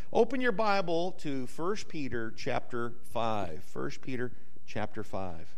Open your Bible to 1 Peter chapter 5. 1 Peter chapter 5.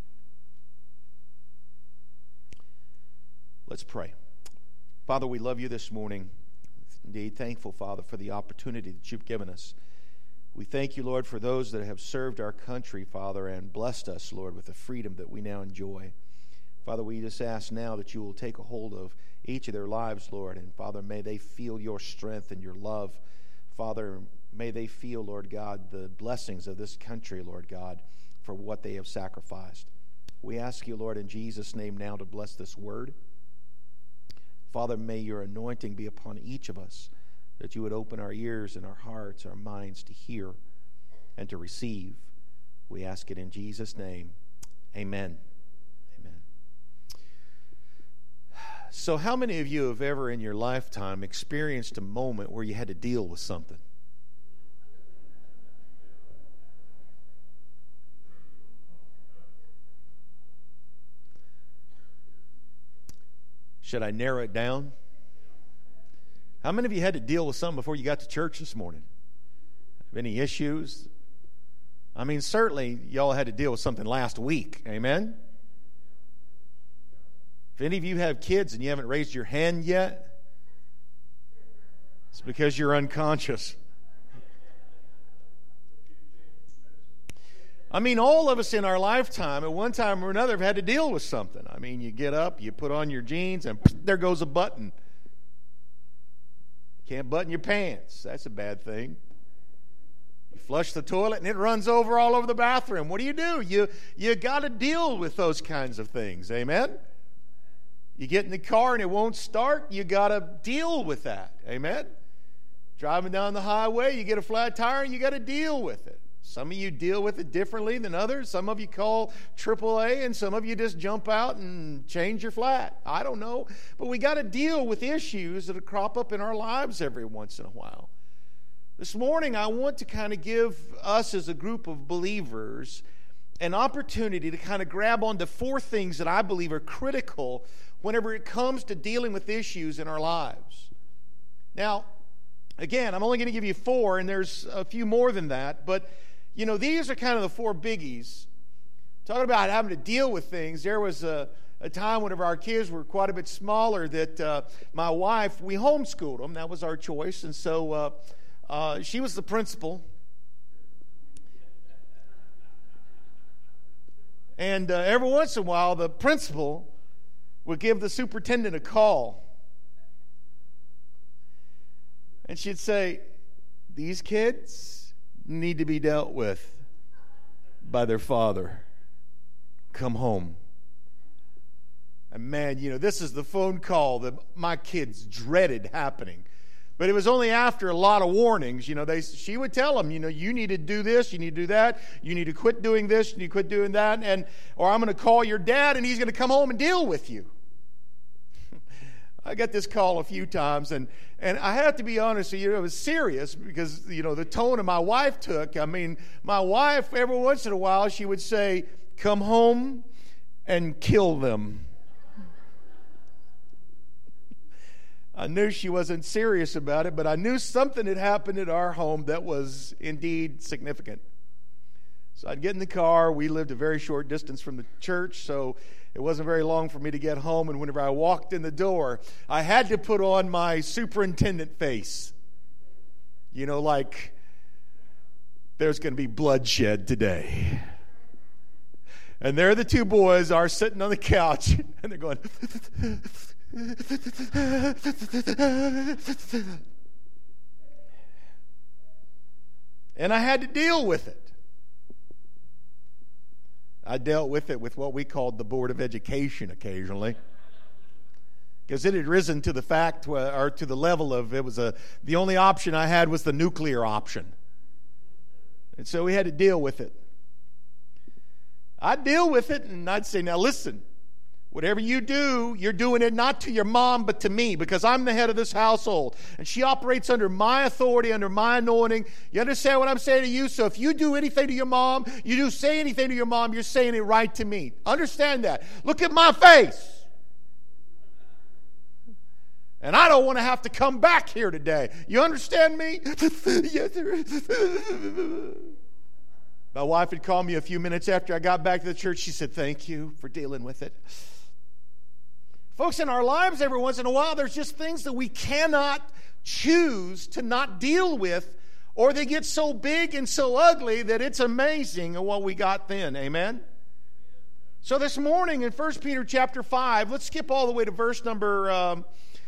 Let's pray. Father, we love you this morning. Indeed, thankful, Father, for the opportunity that you've given us. We thank you, Lord, for those that have served our country, Father, and blessed us, Lord, with the freedom that we now enjoy. Father, we just ask now that you will take a hold of each of their lives, Lord, and Father, may they feel your strength and your love. Father, may they feel, Lord God, the blessings of this country, Lord God, for what they have sacrificed. We ask you, Lord, in Jesus' name now to bless this word. Father, may your anointing be upon each of us, that you would open our ears and our hearts, our minds to hear and to receive. We ask it in Jesus' name. Amen. Amen. So how many of you have ever in your lifetime experienced a moment where you had to deal with something? Should I narrow it down? How many of you had to deal with something before you got to church this morning? Have any issues? I mean, certainly y'all had to deal with something last week. Amen? If any of you have kids and you haven't raised your hand yet, it's because you're unconscious. I mean, all of us in our lifetime, at one time or another, have had to deal with something. I mean, you get up, you put on your jeans, and there goes a button. Can't button your pants. That's a bad thing. You flush the toilet, and it runs over all over the bathroom. What do? You got to deal with those kinds of things. Amen? You get in the car, and it won't start. You got to deal with that. Amen? Driving down the highway, you get a flat tire, and you got to deal with it. Some of you deal with it differently than others. Some of you call AAA, and some of you just jump out and change your flat. I don't know. But we got to deal with issues that crop up in our lives every once in a while. This morning, I want to kind of give us as a group of believers an opportunity to kind of grab onto four things that I believe are critical whenever it comes to dealing with issues in our lives. Now, again, I'm only going to give you four, and there's a few more than that, but you know, these are kind of the four biggies. Talking about having to deal with things, there was a time whenever our kids were quite a bit smaller that my wife, we homeschooled them. That was our choice. And so she was the principal. And every once in a while, the principal would give the superintendent a call. And she'd say, "These kids need to be dealt with by their father. Come home." And man, you know, this is the phone call that my kids dreaded happening. But it was only after a lot of warnings, you know, she would tell them, you know, you need to do this, you need to do that, you need to quit doing this, you need to quit doing that, or I'm going to call your dad and he's going to come home and deal with you. I got this call a few times, and I have to be honest with you, it was serious because, you know, the tone of my wife took. I mean, my wife, every once in a while, she would say, "Come home and kill them." I knew she wasn't serious about it, but I knew something had happened at our home that was indeed significant. So I'd get in the car. We lived a very short distance from the church, so it wasn't very long for me to get home. And whenever I walked in the door, I had to put on my superintendent face. You know, like there's going to be bloodshed today. And there the two boys are sitting on the couch, and they're going... And I had to deal with it. I dealt with it with what we called the Board of Education occasionally, because it had risen to the fact, or to the level of, the only option I had was the nuclear option. And so we had to deal with it. I'd deal with it, and I'd say, "Now listen, whatever you do, you're doing it not to your mom, but to me, because I'm the head of this household. And she operates under my authority, under my anointing. You understand what I'm saying to you? So if you do anything to your mom, say anything to your mom, you're saying it right to me. Understand that. Look at my face." And I don't want to have to come back here today. You understand me? Yes, sir. My wife had called me a few minutes after I got back to the church. She said, thank you for dealing with it. Folks, in our lives, every once in a while, there's just things that we cannot choose to not deal with, or they get so big and so ugly that it's amazing what we got then. Amen? So this morning in 1 Peter chapter 5, let's skip all the way to verse number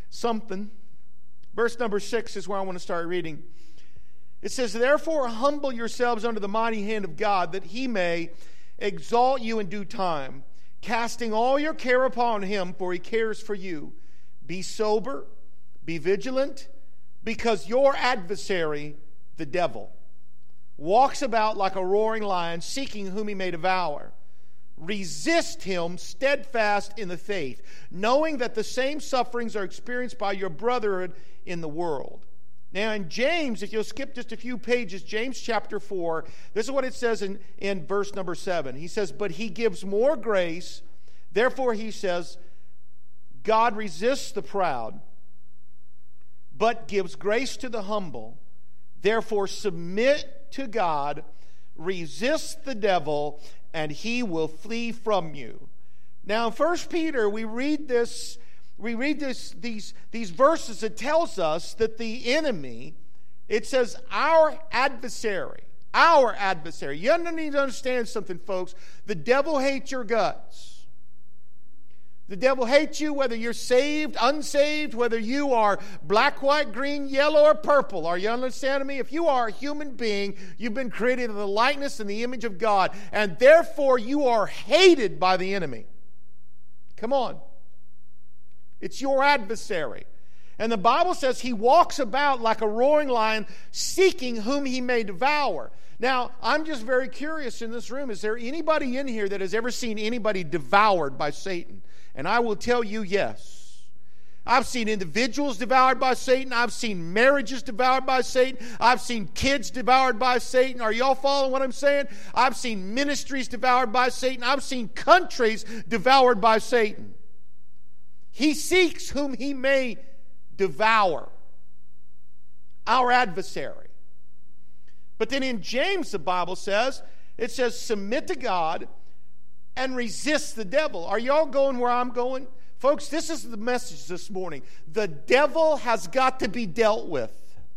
Verse number 6 is where I want to start reading. It says, therefore humble yourselves under the mighty hand of God, that he may exalt you in due time, casting all your care upon him, for he cares for you. Be sober, be vigilant, because your adversary, the devil, walks about like a roaring lion, seeking whom he may devour. Resist him steadfast in the faith, knowing that the same sufferings are experienced by your brethren in the world. Now in James, if you'll skip just a few pages, James chapter 4, this is what it says in verse number 7. He says, but he gives more grace. Therefore he says, God resists the proud, but gives grace to the humble. Therefore submit to God, resist the devil, and he will flee from you. Now in 1 Peter, we read these verses. It tells us that the enemy, it says our adversary. You need to understand something, folks. The devil hates your guts. The devil hates you whether you're saved, unsaved, whether you are black, white, green, yellow, or purple. Are you understanding me? If you are a human being, you've been created in the likeness and the image of God, and therefore you are hated by the enemy. Come on. It's your adversary. And the Bible says he walks about like a roaring lion, seeking whom he may devour. Now, I'm just very curious in this room, is there anybody in here that has ever seen anybody devoured by Satan? And I will tell you, yes. I've seen individuals devoured by Satan. I've seen marriages devoured by Satan. I've seen kids devoured by Satan. Are y'all following what I'm saying? I've seen ministries devoured by Satan. I've seen countries devoured by Satan. He seeks whom he may devour. Our adversary. But then in James, the Bible says, it says, submit to God and resist the devil. Are y'all going where I'm going? Folks, this is the message this morning. The devil has got to be dealt with.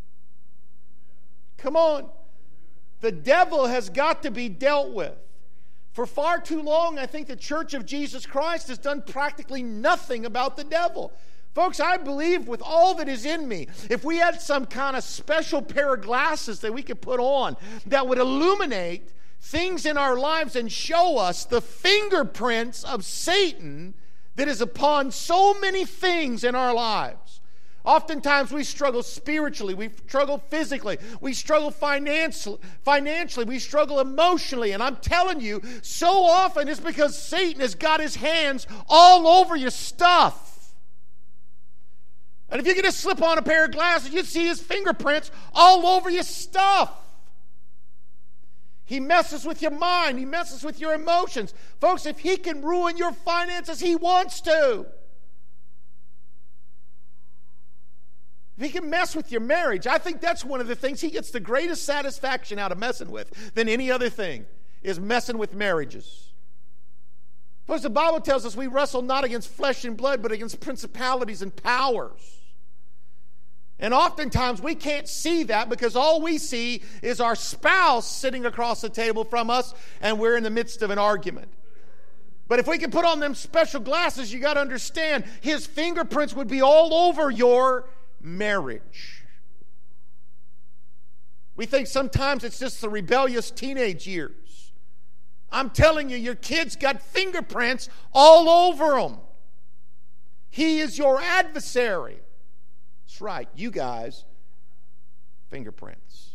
Come on. The devil has got to be dealt with. For far too long, I think the Church of Jesus Christ has done practically nothing about the devil. Folks, I believe with all that is in me, if we had some kind of special pair of glasses that we could put on that would illuminate things in our lives and show us the fingerprints of Satan that is upon so many things in our lives. Oftentimes we struggle spiritually, we struggle physically, we struggle financially, we struggle emotionally. And I'm telling you, so often it's because Satan has got his hands all over your stuff. And if you could just slip on a pair of glasses, you'd see his fingerprints all over your stuff. He messes with your mind. He messes with your emotions. Folks, if he can ruin your finances, he wants to. If he can mess with your marriage, I think that's one of the things he gets the greatest satisfaction out of messing with than any other thing, is messing with marriages. Folks, the Bible tells us we wrestle not against flesh and blood, but against principalities and powers. And oftentimes we can't see that because all we see is our spouse sitting across the table from us and we're in the midst of an argument. But if we can put on them special glasses, you got to understand his fingerprints would be all over your marriage. We think sometimes it's just the rebellious teenage years. I'm telling you, your kids got fingerprints all over them. He is your adversary. That's right, you guys, fingerprints.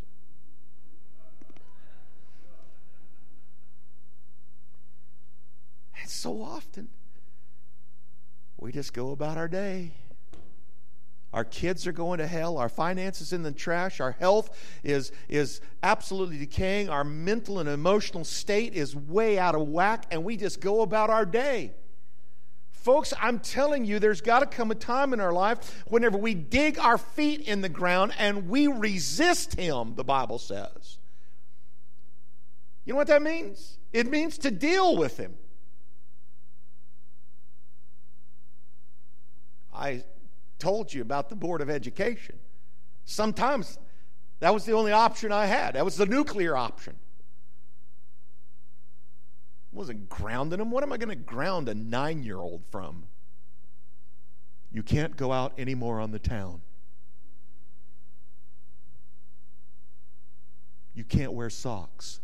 And so often, we just go about our day. Our kids are going to hell. Our finances in the trash. Our health is absolutely decaying. Our mental and emotional state is way out of whack, and we just go about our day. Folks, I'm telling you, there's got to come a time in our life whenever we dig our feet in the ground and we resist him, the Bible says. You know what that means? It means to deal with him. I told you about the Board of Education. Sometimes that was the only option I had. That was the nuclear option. I wasn't grounding him. What am I going to ground a 9-year-old from? You can't go out anymore on the town. You can't wear socks.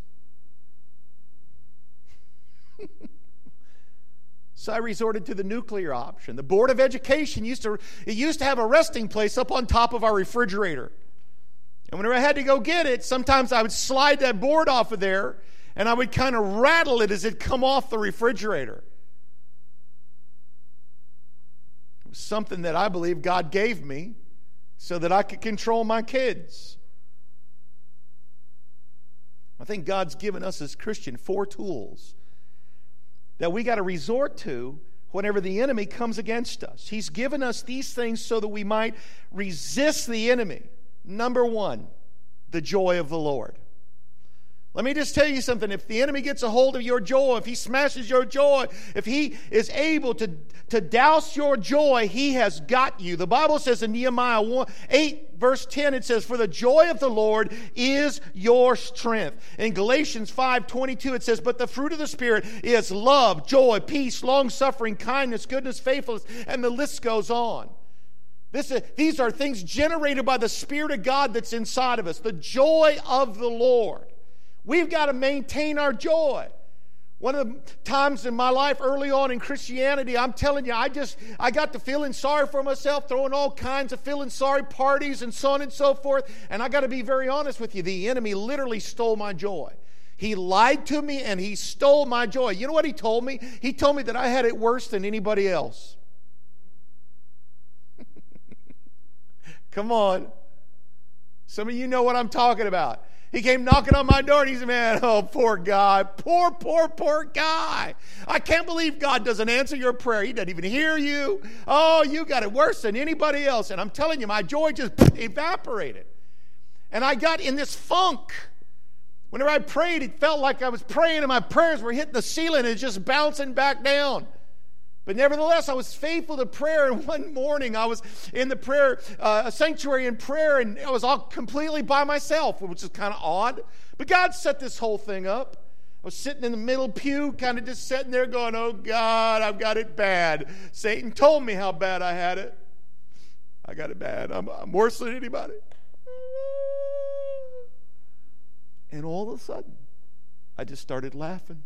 So I resorted to the nuclear option. The Board of Education used to have a resting place up on top of our refrigerator. And whenever I had to go get it, sometimes I would slide that board off of there, and I would kind of rattle it as it come off the refrigerator. It was something that I believe God gave me so that I could control my kids. I think God's given us as Christians 4 tools that we got to resort to whenever the enemy comes against us. He's given us these things so that we might resist the enemy. Number 1, the joy of the Lord. Let me just tell you something. If the enemy gets a hold of your joy, if he smashes your joy, if he is able to douse your joy, he has got you. The Bible says in Nehemiah 8, verse 10, it says, "For the joy of the Lord is your strength." In Galatians 5:22, it says, "But the fruit of the Spirit is love, joy, peace, long-suffering, kindness, goodness, faithfulness," and the list goes on. These are things generated by the Spirit of God that's inside of us. The joy of the Lord. We've got to maintain our joy. One of the times in my life early on in Christianity, I'm telling you, I got to feeling sorry for myself, throwing all kinds of feeling sorry parties and so on and so forth. And I got to be very honest with you, the enemy literally stole my joy. He lied to me and he stole my joy. You know what he told me? He told me that I had it worse than anybody else. Come on. Some of you know what I'm talking about. He came knocking on my door and he said, "Man, oh, poor guy. Poor guy. I can't believe God doesn't answer your prayer. He doesn't even hear you. Oh, you got it worse than anybody else." And I'm telling you, my joy just evaporated. And I got in this funk. Whenever I prayed, it felt like I was praying and my prayers were hitting the ceiling and just bouncing back down. But nevertheless, I was faithful to prayer, and one morning I was in the prayer sanctuary in prayer, and I was all completely by myself, which is kind of odd. But God set this whole thing up. I was sitting in the middle pew, kind of just sitting there going, "Oh God, I've got it bad. Satan told me how bad I had it. I got it bad. I'm worse than anybody." And all of a sudden, I just started laughing.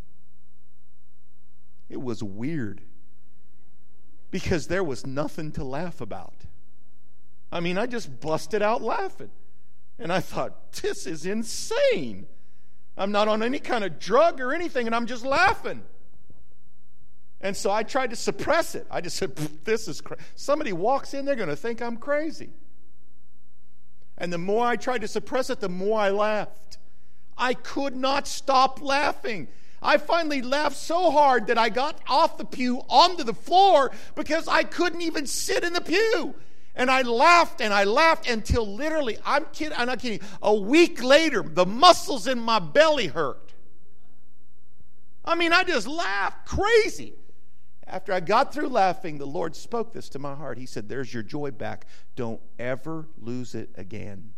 It was weird. Because there was nothing to laugh about. I mean, I just busted out laughing. And I thought, this is insane. I'm not on any kind of drug or anything, and I'm just laughing. And so I tried to suppress it. I just said, "This is crazy." Somebody walks in, they're going to think I'm crazy. And the more I tried to suppress it, the more I laughed. I could not stop laughing. I finally laughed so hard that I got off the pew onto the floor because I couldn't even sit in the pew. And I laughed until literally, I'm not kidding, a week later, the muscles in my belly hurt. I mean, I just laughed crazy. After I got through laughing, the Lord spoke this to my heart. He said, "There's your joy back. Don't ever lose it again."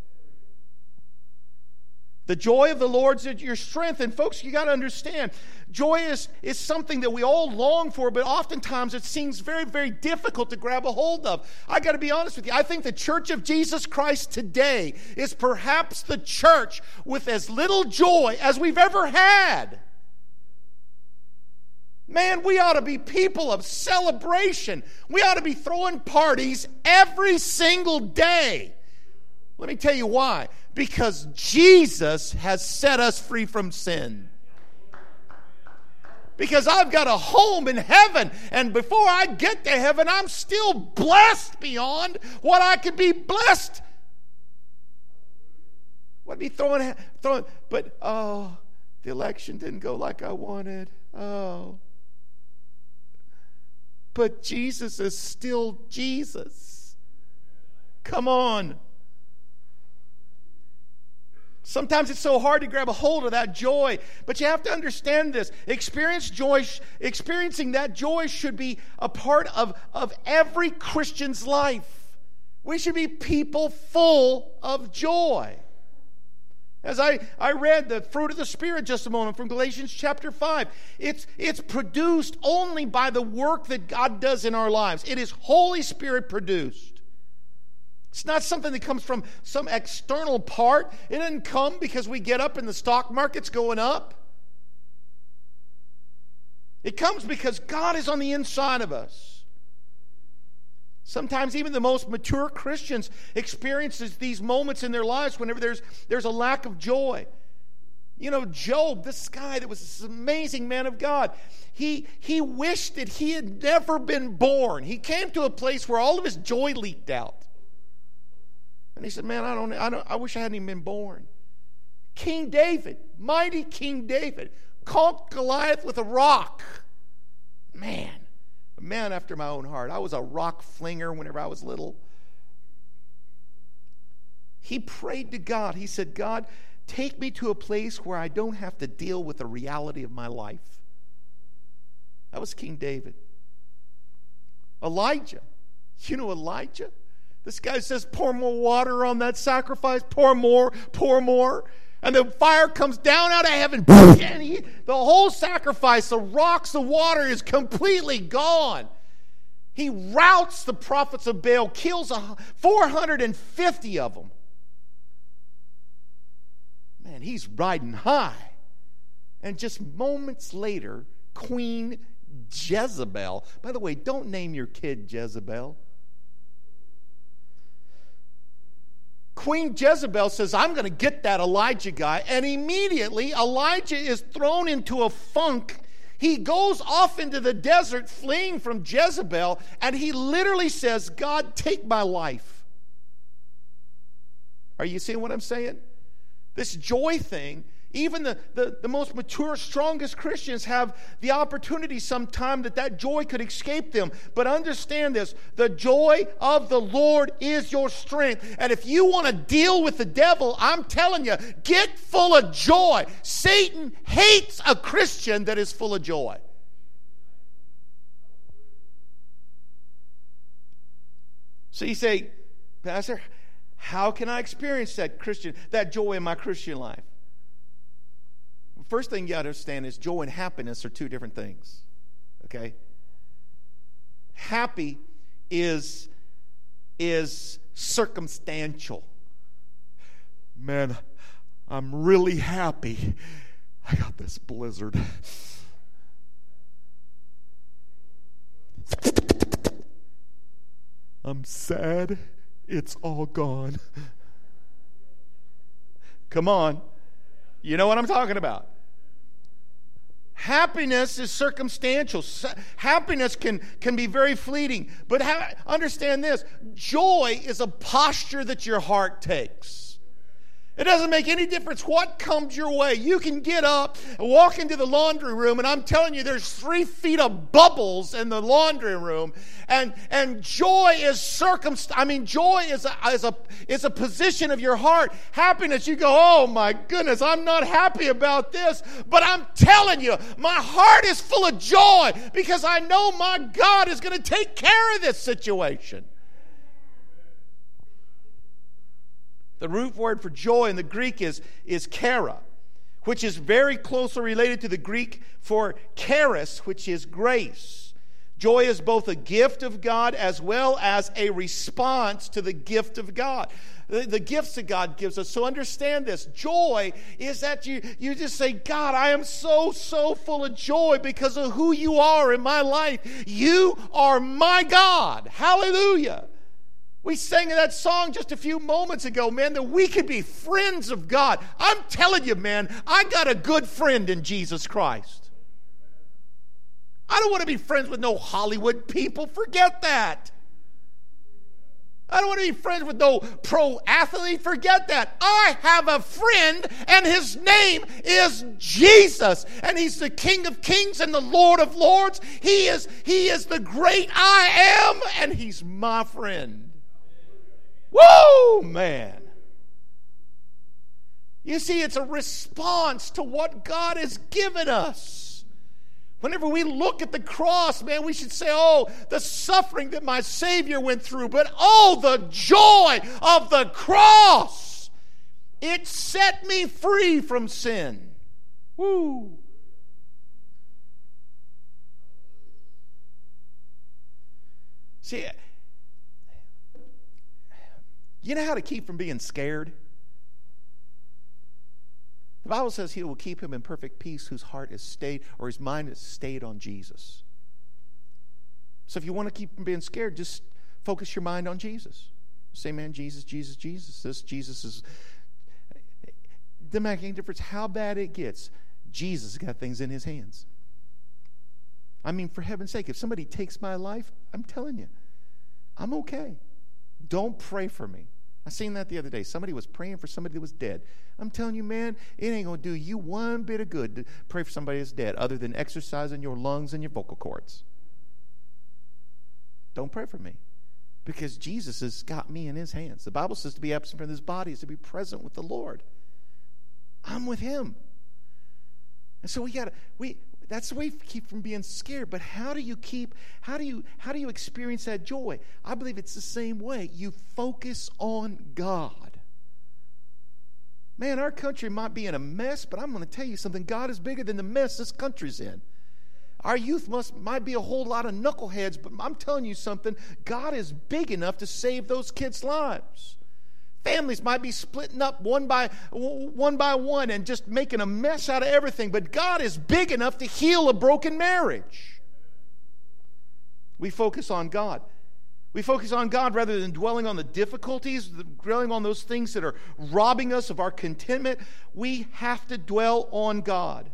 The joy of the Lord is your strength. And folks, you got to understand, joy is something that we all long for, but oftentimes it seems very, very difficult to grab a hold of. I got to be honest with you. I think the Church of Jesus Christ today is perhaps the church with as little joy as we've ever had. Man, we ought to be people of celebration. We ought to be throwing parties every single day. Let me tell you why. Because Jesus has set us free from sin. Because I've got a home in heaven, and before I get to heaven, I'm still blessed beyond what I could be blessed. What be throwing, but the election didn't go like I wanted. Oh. But Jesus is still Jesus. Come on. Sometimes it's so hard to grab a hold of that joy, but you have to understand this. Experiencing that joy should be a part of every Christian's life. We should be people full of joy. As I read the fruit of the Spirit just a moment from Galatians chapter 5, it's produced only by the work that God does in our lives. It is Holy Spirit produced. It's not something that comes from some external part. It doesn't come because we get up and the stock market's going up. It comes because God is on the inside of us. Sometimes even the most mature Christians experiences these moments in their lives whenever there's a lack of joy. You know, Job, this guy that was this amazing man of God, he wished that he had never been born. He came to a place where all of his joy leaked out. And he said, man, I wish I hadn't even been born. King David, mighty King David, conquered Goliath with a rock. Man, a man after my own heart. I was a rock flinger whenever I was little. He prayed to God. He said, God, take me to a place where I don't have to deal with the reality of my life. That was King David. Elijah. You know Elijah? This guy says, pour more water on that sacrifice. Pour more, pour more. And the fire comes down out of heaven. And the whole sacrifice, the rocks, the water is completely gone. He routs the prophets of Baal, kills 450 of them. Man, he's riding high. And just moments later, Queen Jezebel. By the way, don't name your kid Jezebel. Queen Jezebel says, I'm going to get that Elijah guy. And immediately, Elijah is thrown into a funk. He goes off into the desert fleeing from Jezebel. And he literally says, God, take my life. Are you seeing what I'm saying? This joy thing, even the most mature, strongest Christians have the opportunity sometime that joy could escape them. But understand this, the joy of the Lord is your strength. And if you want to deal with the devil, I'm telling you, get full of joy. Satan hates a Christian that is full of joy. So you say, Pastor, how can I experience that joy in my Christian life? First thing you got to understand is joy and happiness are two different things. Okay? Happy is circumstantial. Man, I'm really happy. I got this blizzard. I'm sad. It's all gone. Come on. You know what I'm talking about. Happiness is circumstantial. Happiness can be very fleeting. But understand this. Joy is a posture that your heart takes. It doesn't make any difference what comes your way. You can get up and walk into the laundry room, and I'm telling you, there's 3 feet of bubbles in the laundry room. And joy is joy is a position of your heart. Happiness, you go, oh my goodness, I'm not happy about this. But I'm telling you, my heart is full of joy because I know my God is going to take care of this situation. The root word for joy in the Greek is chara, which is very closely related to the Greek for charis, which is grace. Joy is both a gift of God as well as a response to the gift of God. The gifts that God gives us. So understand this. Joy is that you just say, God, I am so full of joy because of who you are in my life. You are my God. Hallelujah. We sang that song just a few moments ago, man, that we could be friends of God. I'm telling you, man, I got a good friend in Jesus Christ. I don't want to be friends with no Hollywood people. Forget that. I don't want to be friends with no pro athlete. Forget that. I have a friend, and his name is Jesus. And he's the King of Kings and the Lord of Lords. He is the great I am, and he's my friend. Woo, man. You see, it's a response to what God has given us. Whenever we look at the cross, man, we should say, oh, the suffering that my Savior went through, but oh, the joy of the cross. It set me free from sin. Woo. See, you know how to keep from being scared? The Bible says he will keep him in perfect peace whose heart is stayed, or his mind is stayed on Jesus. So if you want to keep from being scared, just focus your mind on Jesus. Say, man, Jesus, Jesus, Jesus. This Jesus is... It doesn't make any difference how bad it gets. Jesus has got things in his hands. I mean, for heaven's sake, if somebody takes my life, I'm telling you, I'm okay. Don't pray for me. I seen that the other day. Somebody was praying for somebody that was dead. I'm telling you, man, it ain't going to do you one bit of good to pray for somebody that's dead other than exercising your lungs and your vocal cords. Don't pray for me because Jesus has got me in his hands. The Bible says to be absent from this body is to be present with the Lord. I'm with him. And so that's the way we keep from being scared. But how do you experience that joy? I believe it's the same way. You focus on God. Man, our country might be in a mess, but I'm going to tell you something. God is bigger than the mess this country's in. Our youth might be a whole lot of knuckleheads, but I'm telling you something. God is big enough to save those kids' lives. Families might be splitting up one by one and just making a mess out of everything. But God is big enough to heal a broken marriage. We focus on God. We focus on God rather than dwelling on the difficulties, dwelling on those things that are robbing us of our contentment. We have to dwell on God.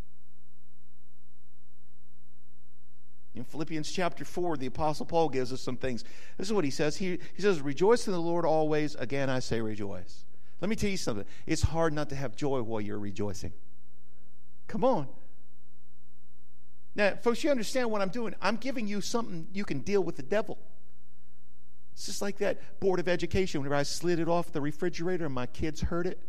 In Philippians chapter 4, the Apostle Paul gives us some things. This is what he says. He says, rejoice in the Lord always. Again, I say rejoice. Let me tell you something. It's hard not to have joy while you're rejoicing. Come on. Now, folks, you understand what I'm doing. I'm giving you something you can deal with the devil. It's just like that Board of Education. Whenever I slid it off the refrigerator and my kids heard it,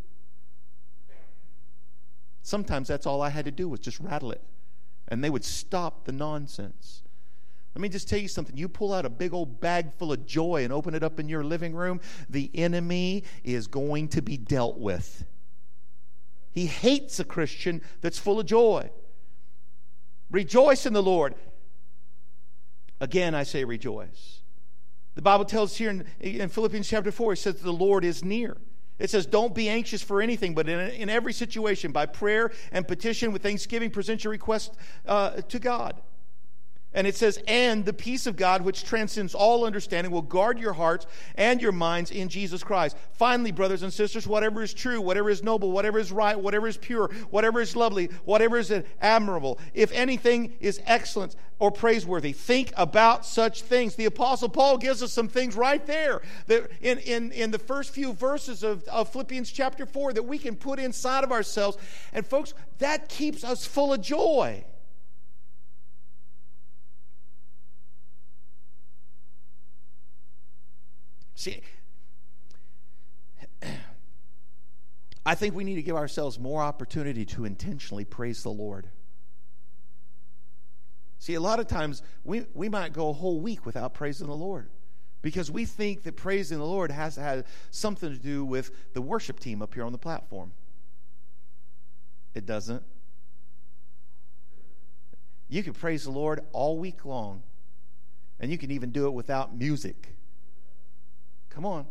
sometimes that's all I had to do was just rattle it. And they would stop the nonsense. Let me just tell you something. You pull out a big old bag full of joy and open it up in your living room, the enemy is going to be dealt with. He hates a Christian that's full of joy. Rejoice in the Lord. Again, I say rejoice. The Bible tells here in Philippians chapter 4, it says the Lord is near. It says, don't be anxious for anything, but in every situation, by prayer and petition with thanksgiving, present your request to God. And it says, and the peace of God, which transcends all understanding, will guard your hearts and your minds in Jesus Christ. Finally, brothers and sisters, whatever is true, whatever is noble, whatever is right, whatever is pure, whatever is lovely, whatever is admirable, if anything is excellent or praiseworthy, think about such things. The Apostle Paul gives us some things right there that in the first few verses of Philippians chapter 4 that we can put inside of ourselves. And folks, that keeps us full of joy. See, I think we need to give ourselves more opportunity to intentionally praise the Lord. See, a lot of times we might go a whole week without praising the Lord because we think that praising the Lord has to have something to do with the worship team up here on the platform. It doesn't. You can praise the Lord all week long, and you can even do it without music. Come on.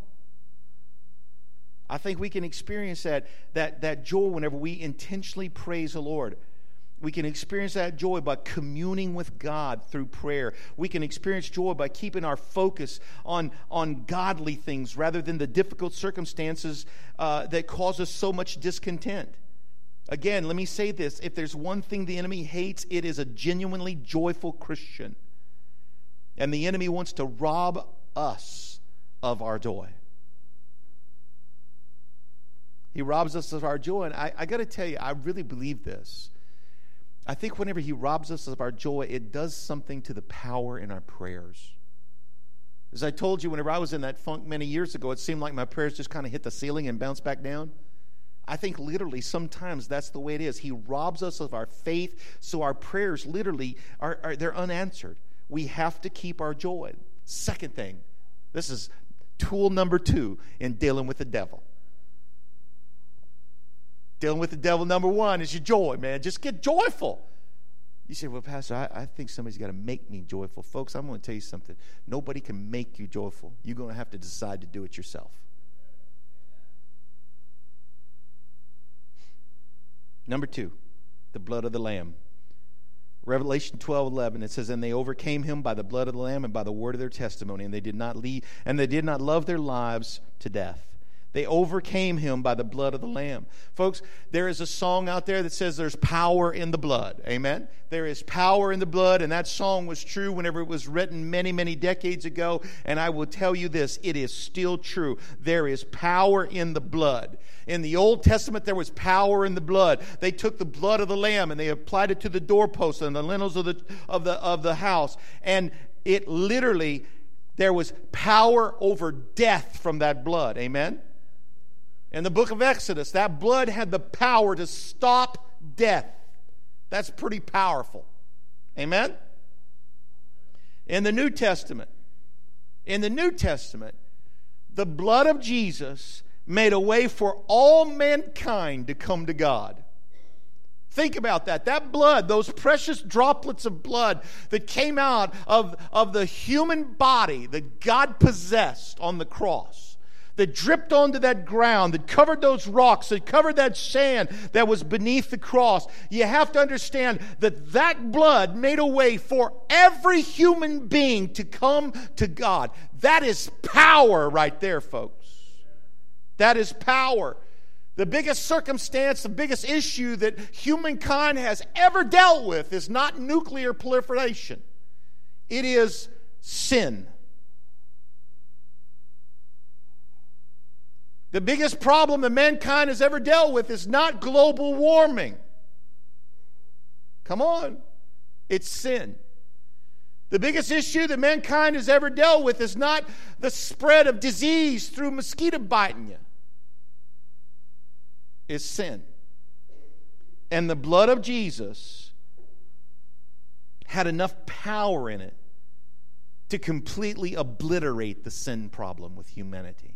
I think we can experience that joy whenever we intentionally praise the Lord. We can experience that joy by communing with God through prayer. We can experience joy by keeping our focus on godly things rather than the difficult circumstances that cause us so much discontent. Again, let me say this. If there's one thing the enemy hates, it is a genuinely joyful Christian. And the enemy wants to rob us of our joy. He robs us of our joy. And I got to tell you, I really believe this. I think whenever he robs us of our joy, it does something to the power in our prayers. As I told you, whenever I was in that funk many years ago, it seemed like my prayers just kind of hit the ceiling and bounced back down. I think literally sometimes that's the way it is. He robs us of our faith, so our prayers literally they're unanswered. We have to keep our joy. Second thing, this is tool number 2 in dealing with the devil. Dealing with the devil, number 1 is your joy, man. Just get joyful. You say, well, Pastor, I think somebody's got to make me joyful. Folks, I'm going to tell you something. Nobody can make you joyful. You're going to have to decide to do it yourself. Number 2, the blood of the Lamb. Revelation 12:11, it says, and they overcame him by the blood of the Lamb and by the word of their testimony, and they did not love their lives to death. They overcame him by the blood of the Lamb. Folks, there is a song out there that says there's power in the blood. Amen? There is power in the blood, and that song was true whenever it was written many, many decades ago. And I will tell you this, it is still true. There is power in the blood. In the Old Testament, there was power in the blood. They took the blood of the Lamb and they applied it to the doorposts and the lintels of the house. And it literally, there was power over death from that blood. Amen? In the book of Exodus, that blood had the power to stop death. That's pretty powerful. Amen? In the New Testament, the blood of Jesus made a way for all mankind to come to God. Think about that. That blood, those precious droplets of blood that came out of the human body that God possessed on the cross, that dripped onto that ground, that covered those rocks, that covered that sand that was beneath the cross. You have to understand that that blood made a way for every human being to come to God. That is power right there, folks. That is power. The biggest circumstance, the biggest issue that humankind has ever dealt with is not nuclear proliferation. It is sin. The biggest problem that mankind has ever dealt with is not global warming. Come on. It's sin. The biggest issue that mankind has ever dealt with is not the spread of disease through mosquito biting you. It's sin. And the blood of Jesus had enough power in it to completely obliterate the sin problem with humanity.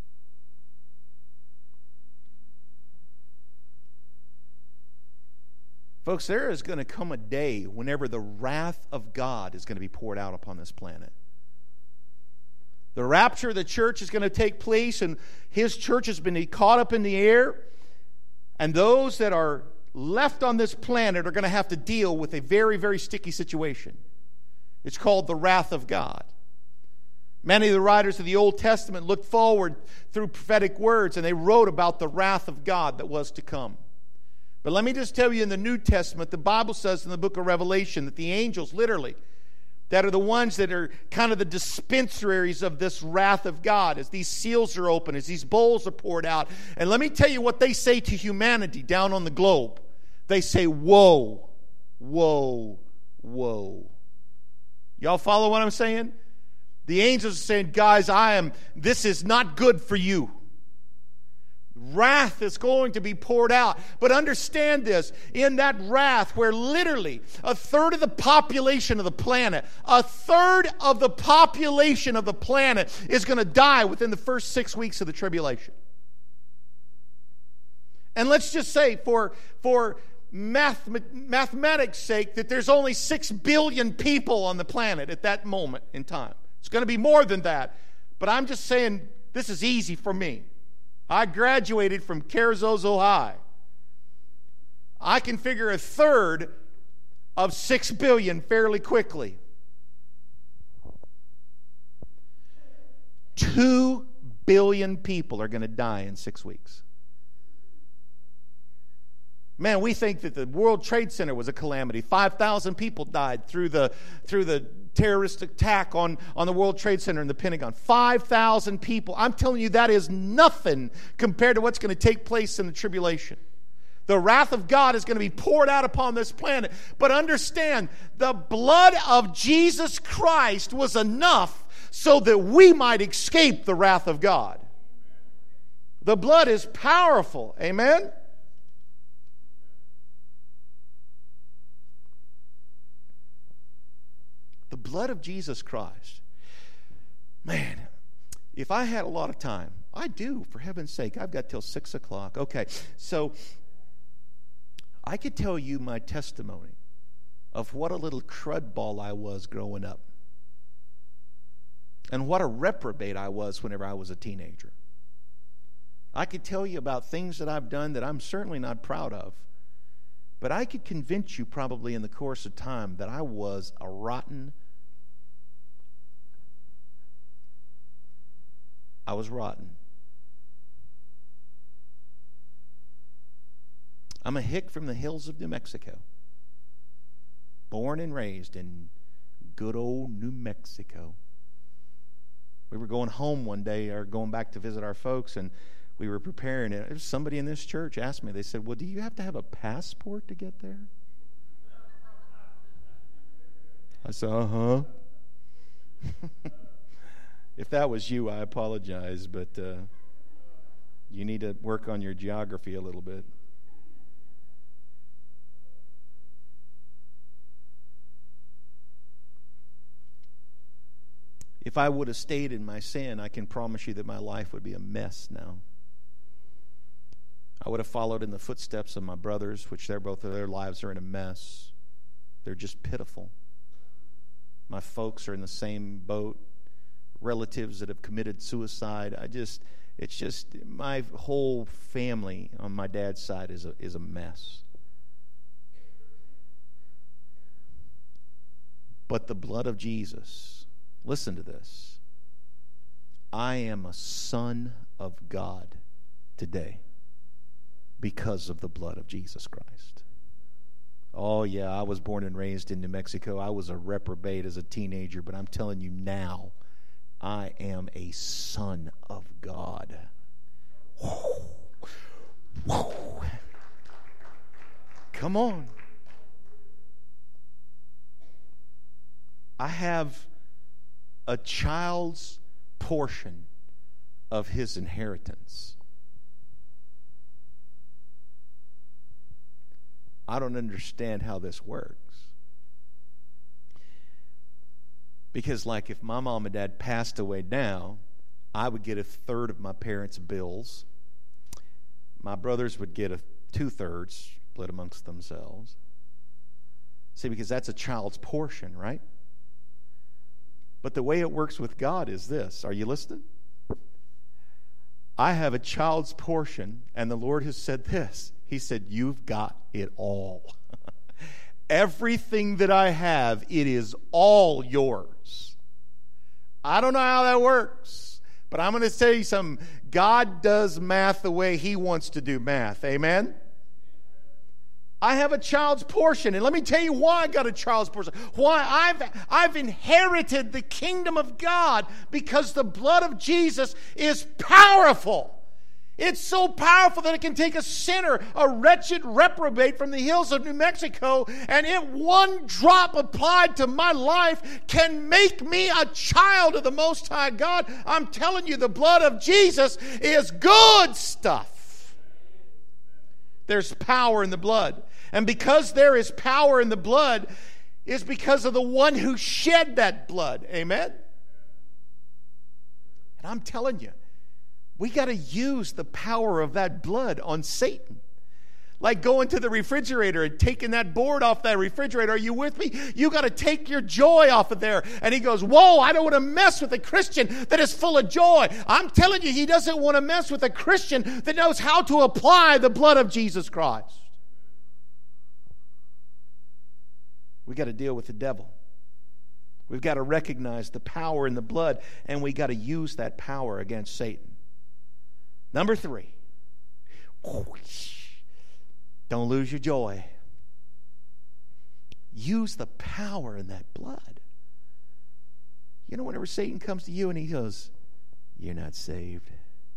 Folks, there is going to come a day whenever the wrath of God is going to be poured out upon this planet. The rapture of the church is going to take place, and his church has been caught up in the air. And those that are left on this planet are going to have to deal with a very, very sticky situation. It's called the wrath of God. Many of the writers of the Old Testament looked forward through prophetic words, and they wrote about the wrath of God that was to come. But let me just tell you, in the New Testament, the Bible says in the book of Revelation that the angels, literally, that are the ones that are kind of the dispensaries of this wrath of God, as these seals are open, as these bowls are poured out. And let me tell you what they say to humanity down on the globe. They say, woe, woe, woe. Y'all follow what I'm saying? The angels are saying, guys, this is not good for you. Wrath is going to be poured out. But understand this, in that wrath where literally a third of the population of the planet is going to die within the first 6 weeks of the tribulation. And let's just say for mathematics' sake that there's only 6 billion people on the planet at that moment in time. It's going to be more than that. But I'm just saying this is easy for me. I graduated from Carrizozo High. I can figure a third of 6 billion fairly quickly. 2 billion people are going to die in 6 weeks. Man, we think that the World Trade Center was a calamity. 5,000 people died through the terrorist attack on the World Trade Center and the Pentagon. 5,000 people. I'm telling you, that is nothing compared to what's going to take place in the tribulation. The wrath of God is going to be poured out upon this planet. But understand, the blood of Jesus Christ was enough so that we might escape the wrath of God. The blood is powerful. Amen? The blood of Jesus Christ. Man, if I had a lot of time, I do, for heaven's sake. I've got till 6 o'clock. Okay, so I could tell you my testimony of what a little crud ball I was growing up. And what a reprobate I was whenever I was a teenager. I could tell you about things that I've done that I'm certainly not proud of. But I could convince you probably in the course of time that I was a rotten. I was rotten. I'm a hick from the hills of New Mexico. Born and raised in good old New Mexico. We were going home one day, or going back to visit our folks, and we were preparing it. Somebody in this church asked me, they said, well, do you have to have a passport to get there? I said, uh-huh. If that was you, I apologize, but you need to work on your geography a little bit. If I would have stayed in my sin, I can promise you that my life would be a mess now. I would have followed in the footsteps of my brothers, which both of their lives are in a mess. They're just pitiful. My folks are in the same boat. Relatives that have committed suicide. It's just my whole family on my dad's side is a mess. But the blood of Jesus, listen to this. I am a son of God today because of the blood of Jesus Christ. Oh yeah, I was born and raised in New Mexico. I was a reprobate as a teenager, but I'm telling you now, I am a son of God. Whoa. Whoa. Come on. I have a child's portion of his inheritance. I don't understand how this works. Because like if my mom and dad passed away now, I would get 1/3 of my parents' bills. My brothers would get 2/3 split amongst themselves. See, because that's a child's portion, right? But the way it works with God is this. Are you listening? I have a child's portion, and the Lord has said this. He said, you've got it all. Everything that I have, it is all yours. I don't know how that works, but I'm going to tell you something. God does math the way He wants to do math. Amen? I have a child's portion, and let me tell you why I got a child's portion. Why I've inherited the kingdom of God, because the blood of Jesus is powerful. It's so powerful that it can take a sinner, a wretched reprobate from the hills of New Mexico, and one drop applied to my life can make me a child of the Most High God. I'm telling you, the blood of Jesus is good stuff. There's power in the blood. And because there is power in the blood, is because of the one who shed that blood. Amen? And I'm telling you, we got to use the power of that blood on Satan. Like going to the refrigerator and taking that board off that refrigerator. Are you with me? You got to take your joy off of there. And he goes, whoa, I don't want to mess with a Christian that is full of joy. I'm telling you, he doesn't want to mess with a Christian that knows how to apply the blood of Jesus Christ. We got to deal with the devil. We've got to recognize the power in the blood, and we got to use that power against Satan. Number 3. Don't lose your joy. Use the power in that blood. You know, whenever Satan comes to you and he goes, you're not saved.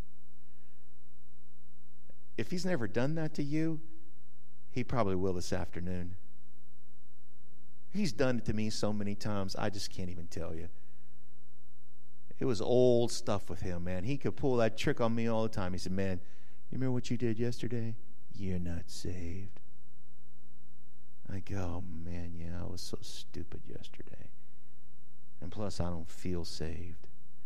If he's never done that to you, he probably will this afternoon. He's done it to me so many times, I just can't even tell you. It was old stuff with him, man. He could pull that trick on me all the time. He said, man, you remember what you did yesterday? You're not saved. I go, oh, man, yeah, I was so stupid yesterday. And plus, I don't feel saved.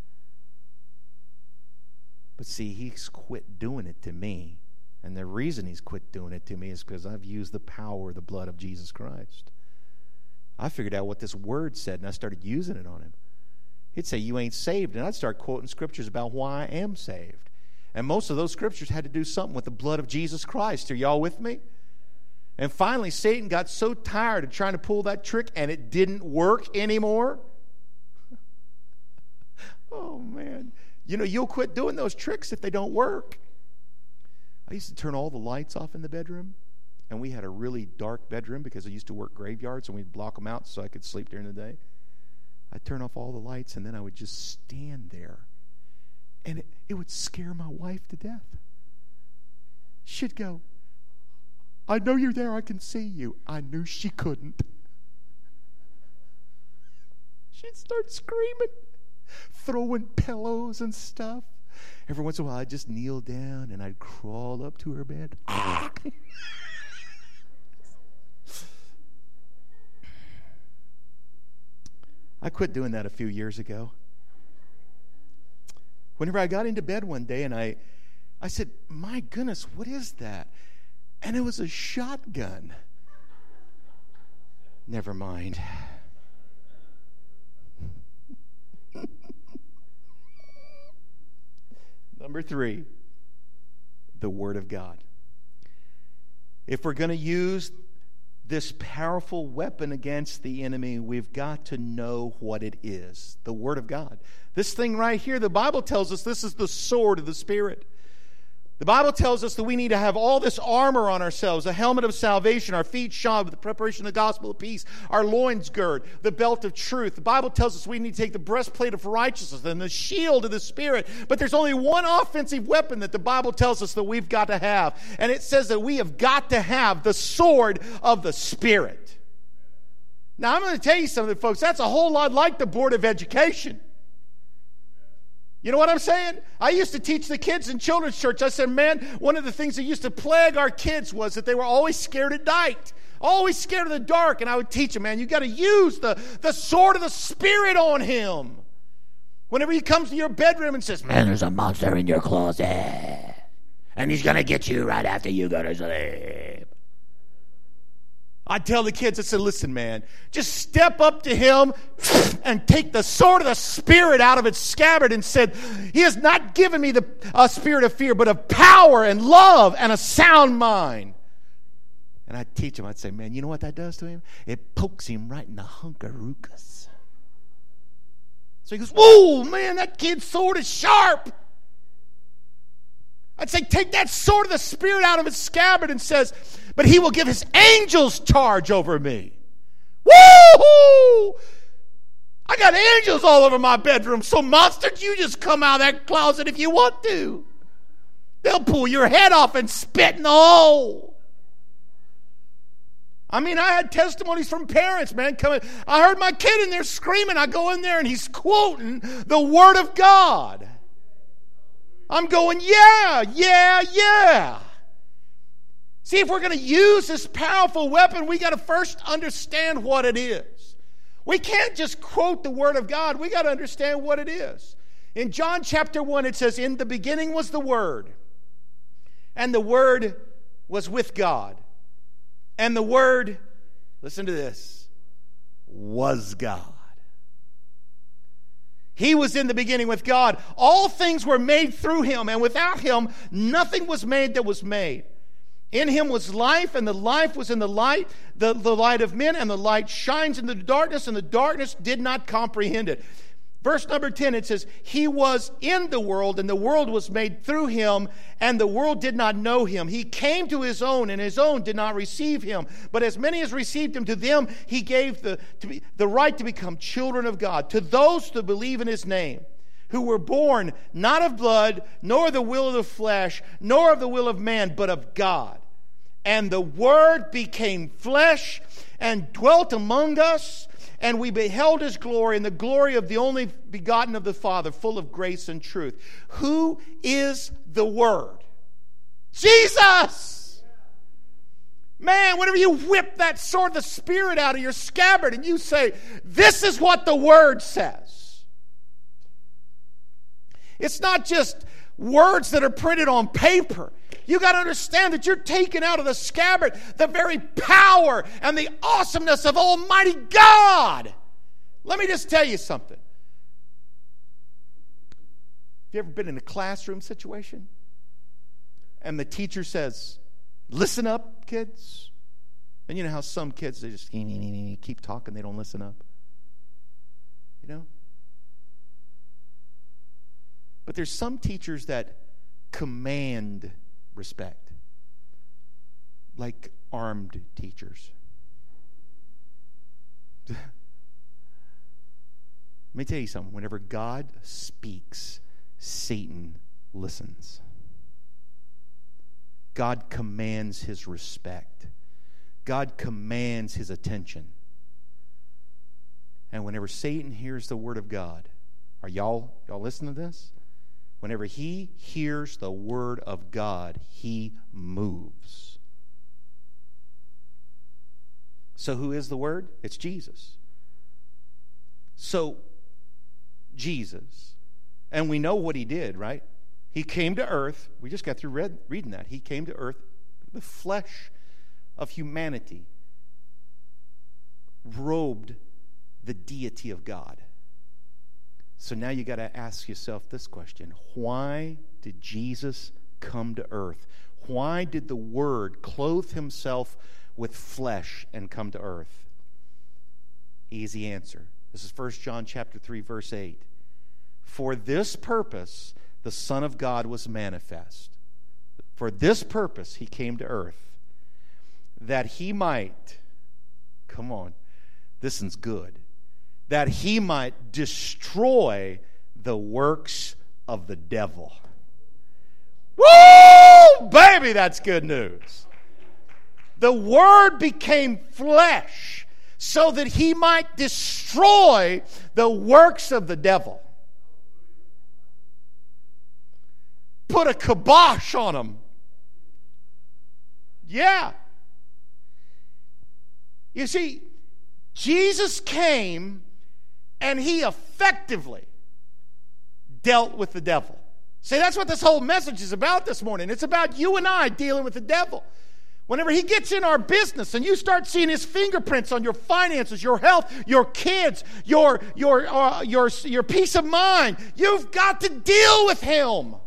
But see, he's quit doing it to me. And the reason he's quit doing it to me is because I've used the power of the blood of Jesus Christ. I figured out what this word said, and I started using it on him. He'd say, you ain't saved. And I'd start quoting scriptures about why I am saved. And most of those scriptures had to do something with the blood of Jesus Christ. Are y'all with me? And finally, Satan got so tired of trying to pull that trick, and it didn't work anymore. Oh, man. You know, you'll quit doing those tricks if they don't work. I used to turn all the lights off in the bedroom, and we had a really dark bedroom because I used to work graveyards, and we'd block them out so I could sleep during the day. I'd turn off all the lights, and then I would just stand there, and it would scare my wife to death. She'd go, I know you're there, I can see you. I knew she couldn't. She'd start screaming, throwing pillows and stuff. Every once in a while, I'd just kneel down and I'd crawl up to her bed. I quit doing that a few years ago. Whenever I got into bed one day and I said, my goodness, what is that? And it was a shotgun. Never mind. Number 3, the Word of God. If we're going to use this powerful weapon against the enemy, we've got to know what it is. The Word of God. This thing right here, the Bible tells us this is the sword of the Spirit. The Bible tells us that we need to have all this armor on ourselves, a helmet of salvation, our feet shod with the preparation of the gospel of peace, our loins girded, the belt of truth. The Bible tells us we need to take the breastplate of righteousness and the shield of the Spirit. But there's only one offensive weapon that the Bible tells us that we've got to have. And it says that we have got to have the sword of the Spirit. Now, I'm going to tell you something, folks. That's a whole lot like the Board of Education. You know what I'm saying? I used to teach the kids in children's church. I said, man, one of the things that used to plague our kids was that they were always scared at night. Always scared of the dark. And I would teach them, man, you got to use the sword of the Spirit on him. Whenever he comes to your bedroom and says, man, there's a monster in your closet. And he's going to get you right after you go to sleep. I tell the kids, I said, listen, man, just step up to him and take the sword of the Spirit out of its scabbard and said, he has not given me the spirit of fear, but of power and love and a sound mind. And I'd teach him, I'd say, man, you know what that does to him? It pokes him right in the hunkarookas. So he goes, whoa, man, that kid's sword is sharp. I'd say, take that sword of the Spirit out of its scabbard and says, but he will give his angels charge over me. Woo-hoo! I got angels all over my bedroom. So, monster, you just come out of that closet if you want to. They'll pull your head off and spit in the hole. I mean, I had testimonies from parents, man, coming. I heard my kid in there screaming. I go in there and he's quoting the Word of God. I'm going, yeah. See, if we're going to use this powerful weapon, we got to first understand what it is. We can't just quote the Word of God. We got to understand what it is. In John chapter 1, it says, in the beginning was the Word, and the Word was with God. And the Word, listen to this, was God. He was in the beginning with God. All things were made through him, and without him, nothing was made that was made. In him was life, and the life was in the light of men, and the light shines in the darkness, and the darkness did not comprehend it. Verse number 10, it says, He was in the world, and the world was made through Him, and the world did not know Him. He came to His own, and His own did not receive Him. But as many as received Him, to them He gave the right to become children of God, to those who believe in His name, who were born not of blood, nor the will of the flesh, nor of the will of man, but of God. And the Word became flesh and dwelt among us, and we beheld His glory, and the glory of the only begotten of the Father, full of grace and truth. Who is the Word? Jesus! Man, whenever you whip that sword of the Spirit out of your scabbard and you say, this is what the Word says. It's not just words that are printed on paper. You got to understand that you're taking out of the scabbard the very power and the awesomeness of Almighty God. Let me just tell you something. Have you ever been in a classroom situation and the teacher says, listen up, kids? And you know how some kids, they just keep talking, they don't listen up. You know? But there's some teachers that command respect, like armed teachers. Let me tell you something. Whenever God speaks, Satan listens. God commands his respect. God commands his attention. And whenever Satan hears the word of God, are y'all listening to this? Whenever he hears the word of God, he moves. So who is the word? It's Jesus. So, Jesus. And we know what he did, right? He came to earth. We just got through reading that. He came to earth, the flesh of humanity, robed the deity of God. So now you got to ask yourself this question. Why did Jesus come to earth? Why did the Word clothe himself with flesh and come to earth? Easy answer. This is 1 John chapter 3, verse 8. For this purpose the Son of God was manifest. For this purpose he came to earth, that he might, come on, this one's good, that he might destroy the works of the devil. Woo! Baby, that's good news. The Word became flesh so that he might destroy the works of the devil. Put a kibosh on them. Yeah. You see, Jesus came and he effectively dealt with the devil. See, that's what this whole message is about this morning. It's about you and I dealing with the devil. Whenever he gets in our business and you start seeing his fingerprints on your finances, your health, your kids, your peace of mind, you've got to deal with him.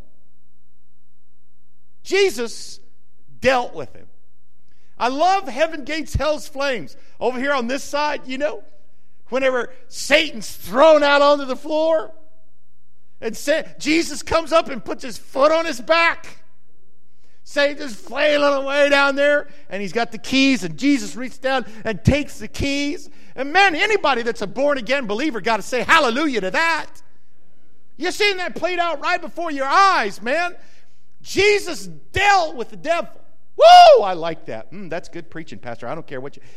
Jesus dealt with him. I love Heaven Gates, Hell's Flames. Over here on this side, you know, whenever Satan's thrown out onto the floor, and Jesus comes up and puts his foot on his back. Satan's flailing away down there, and he's got the keys, and Jesus reaches down and takes the keys. And man, anybody that's a born-again believer got to say hallelujah to that. You're seeing that played out right before your eyes, man. Jesus dealt with the devil. Woo! I like that. That's good preaching, Pastor. I don't care what you...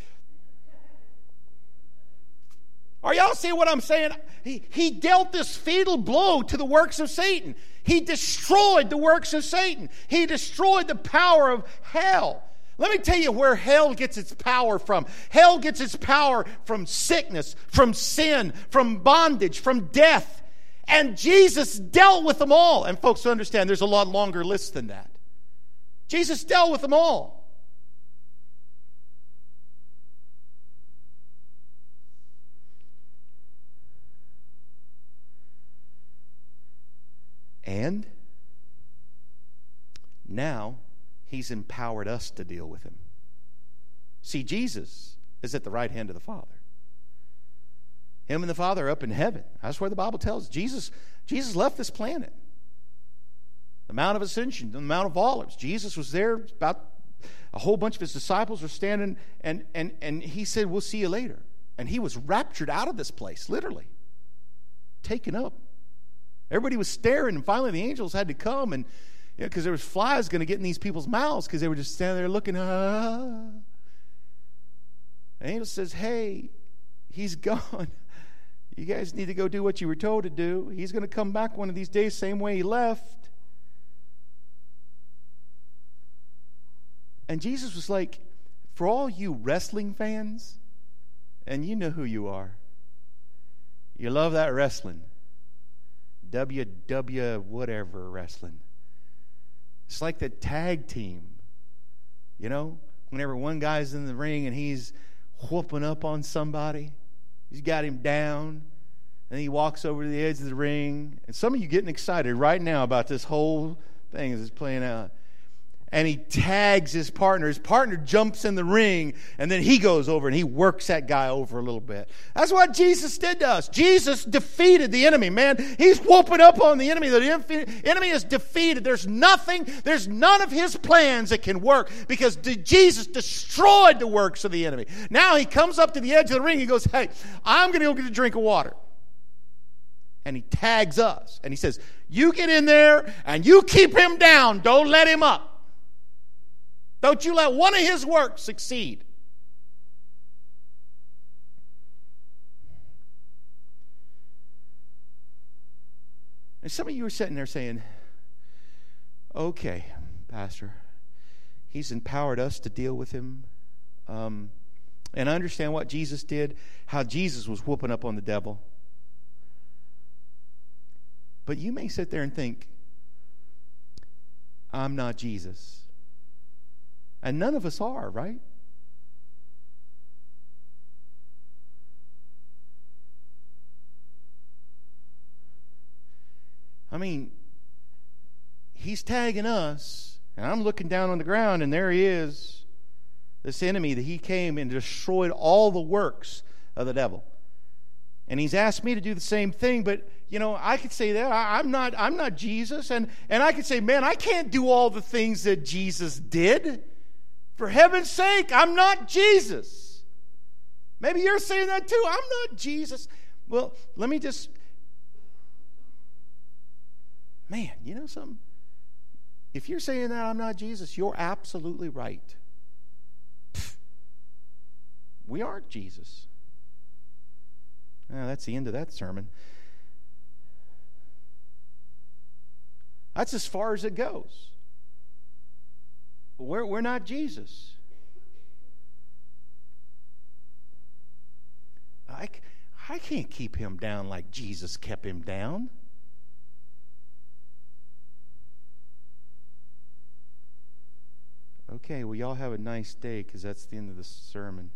Are y'all seeing what I'm saying? He dealt this fatal blow to the works of Satan. He destroyed the works of Satan. He destroyed the power of hell. Let me tell you where hell gets its power from. Hell gets its power from sickness, from sin, from bondage, from death. And Jesus dealt with them all. And folks, understand, there's a lot longer list than that. Jesus dealt with them all. And now he's empowered us to deal with him. See, Jesus is at the right hand of the Father. Him and the Father are up in heaven. That's where the Bible tells us. Jesus left this planet. The Mount of Ascension, the Mount of Olives. Jesus was there. About a whole bunch of his disciples were standing, and he said, we'll see you later. And he was raptured out of this place, literally. Taken up. Everybody was staring, and finally the angels had to come, and because there was flies going to get in these people's mouths because they were just standing there looking. The angel says, hey, he's gone. You guys need to go do what you were told to do. He's going to come back one of these days, same way he left. And Jesus was like, for all you wrestling fans, and you know who you are. You love that wrestling. WW whatever wrestling. It's like the tag team. You know, whenever one guy's in the ring and he's whooping up on somebody, he's got him down, and he walks over to the edge of the ring. And some of you getting excited right now about this whole thing as it's playing out. And he tags his partner. His partner jumps in the ring, and then he goes over and he works that guy over a little bit. That's what Jesus did to us. Jesus defeated the enemy, man. He's whooping up on the enemy. The enemy is defeated. There's none of his plans that can work because Jesus destroyed the works of the enemy. Now he comes up to the edge of the ring. He goes, hey, I'm going to go get a drink of water. And he tags us. And he says, you get in there and you keep him down. Don't let him up. Don't you let one of his works succeed. And some of you are sitting there saying, okay, Pastor, he's empowered us to deal with him. And I understand what Jesus did, how Jesus was whooping up on the devil. But you may sit there and think, I'm not Jesus. And none of us are, right? I mean, he's tagging us, and I'm looking down on the ground, and there he is, this enemy that he came and destroyed all the works of the devil. And he's asked me to do the same thing, but I could say that I'm not Jesus, and I could say, man, I can't do all the things that Jesus did. For heaven's sake, I'm not Jesus. Maybe you're saying that too. I'm not Jesus. Well, let me just... Man, you know something? If you're saying that I'm not Jesus, you're absolutely right. We aren't Jesus. That's the end of that sermon. That's as far as it goes. We're not Jesus. I can't keep him down like Jesus kept him down. Okay, well, y'all have a nice day because that's the end of the sermon.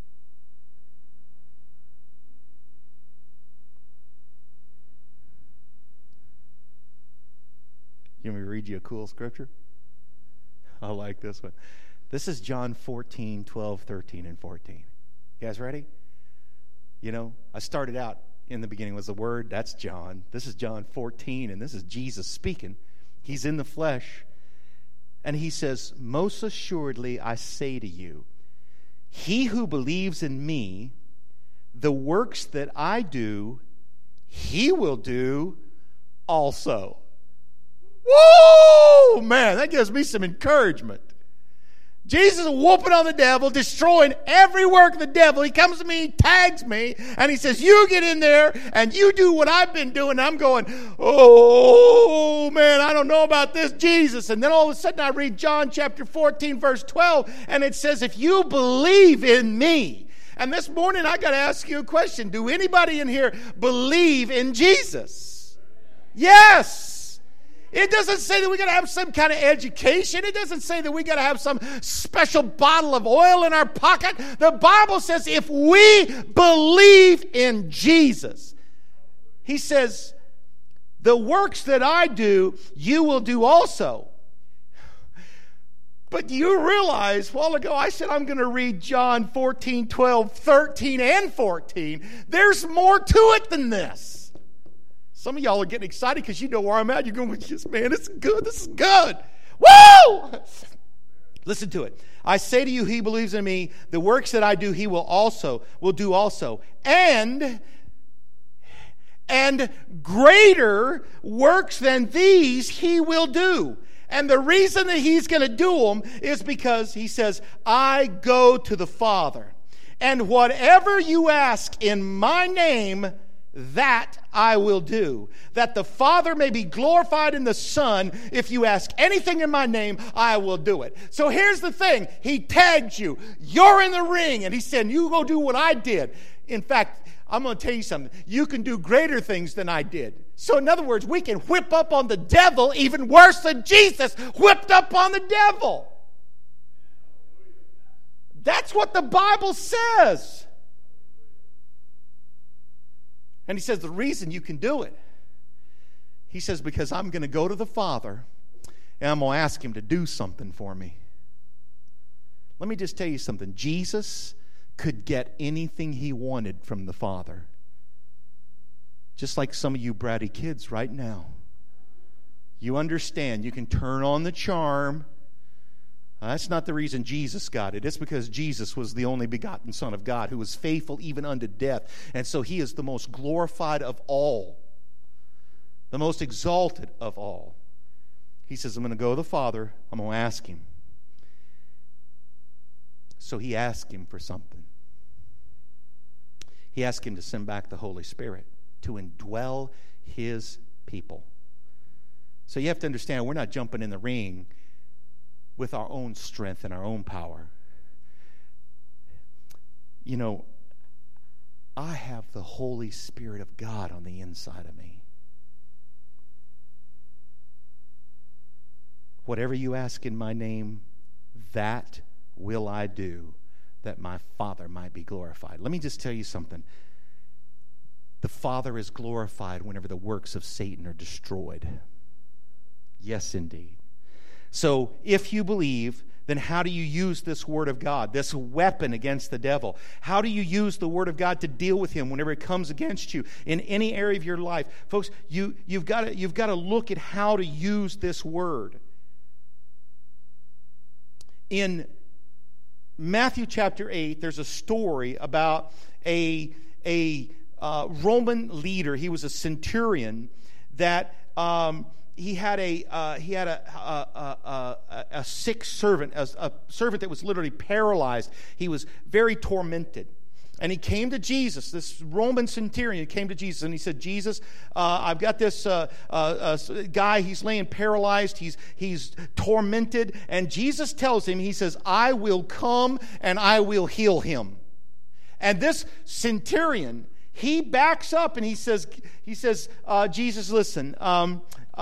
You want me to read you a cool scripture? I like this one. This is John 14, 12, 13, and 14. You guys ready? I started out in the beginning was the Word. That's John. This is John 14, and this is Jesus speaking. He's in the flesh. And he says, most assuredly I say to you, he who believes in me, the works that I do, he will do also. Whoa, man, that gives me some encouragement. Jesus is whooping on the devil, destroying every work of the devil. He comes to me, he tags me, and he says, you get in there and you do what I've been doing. I'm going, oh, man, I don't know about this Jesus. And then all of a sudden I read John chapter 14, verse 12, and it says, if you believe in me. And this morning I got to ask you a question. Do anybody in here believe in Jesus? Yes. It doesn't say that we got to have some kind of education. It doesn't say that we got to have some special bottle of oil in our pocket. The Bible says if we believe in Jesus, he says, the works that I do, you will do also. But you realize, a while ago, I said I'm going to read John 14, 12, 13, and 14. There's more to it than this. Some of y'all are getting excited because you know where I'm at. You're going, yes, man, this is good. This is good. Woo! Listen to it. I say to you, he believes in me, the works that I do, he will do also. And greater works than these he will do. And the reason that he's going to do them is because he says, I go to the Father. And whatever you ask in my name, that I will do. That the Father may be glorified in the Son. If you ask anything in my name, I will do it. So here's the thing. He tags you. You're in the ring. And he said, you go do what I did. In fact, I'm going to tell you something. You can do greater things than I did. So in other words, we can whip up on the devil even worse than Jesus whipped up on the devil. That's what the Bible says. And he says the reason you can do it, he says, because I'm going to go to the Father and I'm going to ask him to do something for me. Let me just tell you something. Jesus could get anything he wanted from the Father. Just like some of you bratty kids right now. You understand, you can turn on the charm. That's not the reason Jesus got it. It's because Jesus was the only begotten Son of God who was faithful even unto death. And so he is the most glorified of all. The most exalted of all. He says, I'm going to go to the Father. I'm going to ask him. So he asked him for something. He asked him to send back the Holy Spirit to indwell his people. So you have to understand, we're not jumping in the ring with our own strength and our own power. You know, I have the Holy Spirit of God on the inside of me. Whatever you ask in my name, that will I do, that my Father might be glorified. Let me just tell you something. The Father is glorified whenever the works of Satan are destroyed. Yes, indeed. So, if you believe, then how do you use this Word of God, this weapon against the devil? How do you use the Word of God to deal with him whenever it comes against you in any area of your life? Folks, you've got to look at how to use this Word. In Matthew chapter 8, there's a story about a Roman leader. He was a centurion that he had a sick servant, a servant that was literally paralyzed. He was very tormented. And he came to Jesus, this Roman centurion came to Jesus, and he said, Jesus, I've got this guy, he's laying paralyzed, he's tormented. And Jesus tells him, he says, I will come and I will heal him. And this centurion, he backs up and he says, Jesus, listen, all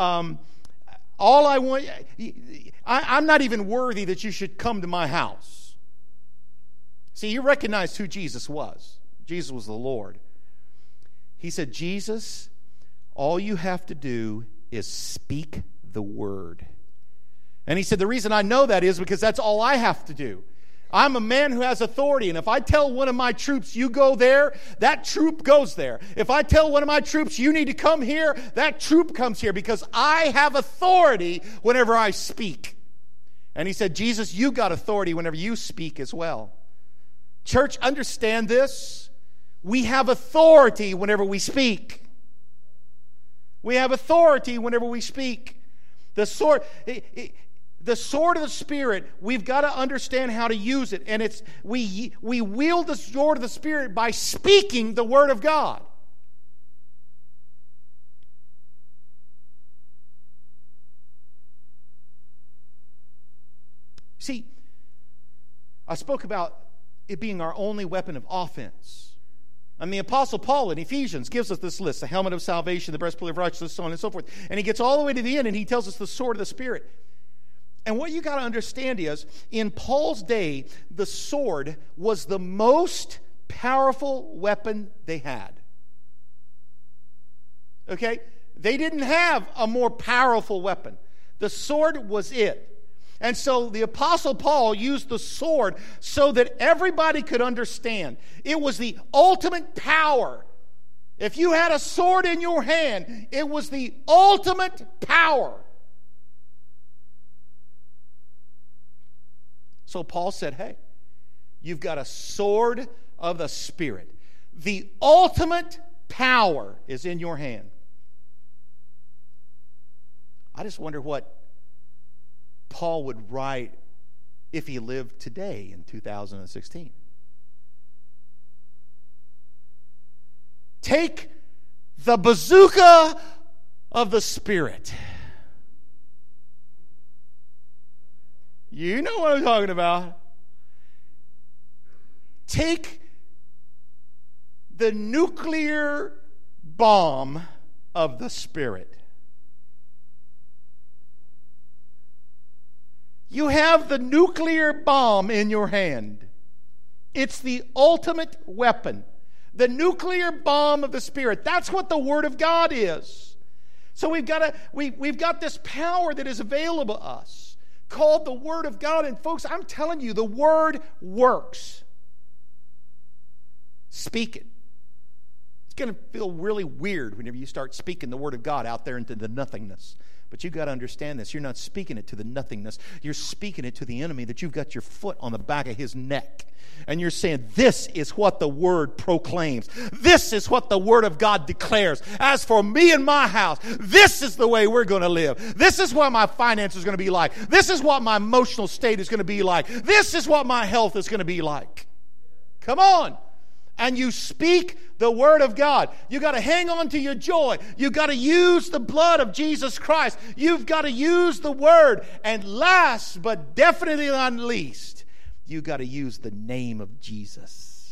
I want, I'm not even worthy that you should come to my house. See, he recognized who Jesus was. Jesus was the Lord. He said, Jesus, all you have to do is speak the word. And he said, the reason I know that is because that's all I have to do. I'm a man who has authority, and if I tell one of my troops, you go there, that troop goes there. If I tell one of my troops, you need to come here, that troop comes here, because I have authority whenever I speak. And he said, Jesus, you got authority whenever you speak as well. Church, understand this. We have authority whenever we speak. We have authority whenever we speak. The sword of the Spirit, we've got to understand how to use it. And it's we wield the sword of the Spirit by speaking the Word of God. See, I spoke about it being our only weapon of offense. And the Apostle Paul in Ephesians gives us this list: the helmet of salvation, the breastplate of righteousness, so on and so forth. And he gets all the way to the end and he tells us the sword of the Spirit. And what you got to understand is, in Paul's day, the sword was the most powerful weapon they had. Okay? They didn't have a more powerful weapon. The sword was it. And so the Apostle Paul used the sword so that everybody could understand. It was the ultimate power. If you had a sword in your hand, it was the ultimate power. So Paul said, hey, you've got a sword of the Spirit. The ultimate power is in your hand. I just wonder what Paul would write if he lived today in 2016. Take the bazooka of the Spirit. You know what I'm talking about. Take the nuclear bomb of the Spirit. You have the nuclear bomb in your hand. It's the ultimate weapon. The nuclear bomb of the Spirit. That's what the Word of God is. So we've got this power that is available to us, called the Word of God. And folks, I'm telling you, the Word works. Speak it. It's going to feel really weird whenever you start speaking the Word of God out there into the nothingness. But you've got to understand this. You're not speaking it to the nothingness. You're speaking it to the enemy that you've got your foot on the back of his neck. And you're saying, this is what the Word proclaims. This is what the Word of God declares. As for me and my house, this is the way we're going to live. This is what my finances are going to be like. This is what my emotional state is going to be like. This is what my health is going to be like. Come on. And you speak the Word of God. You've got to hang on to your joy. You've got to use the blood of Jesus Christ. You've got to use the Word. And last but definitely not least, you've got to use the name of Jesus.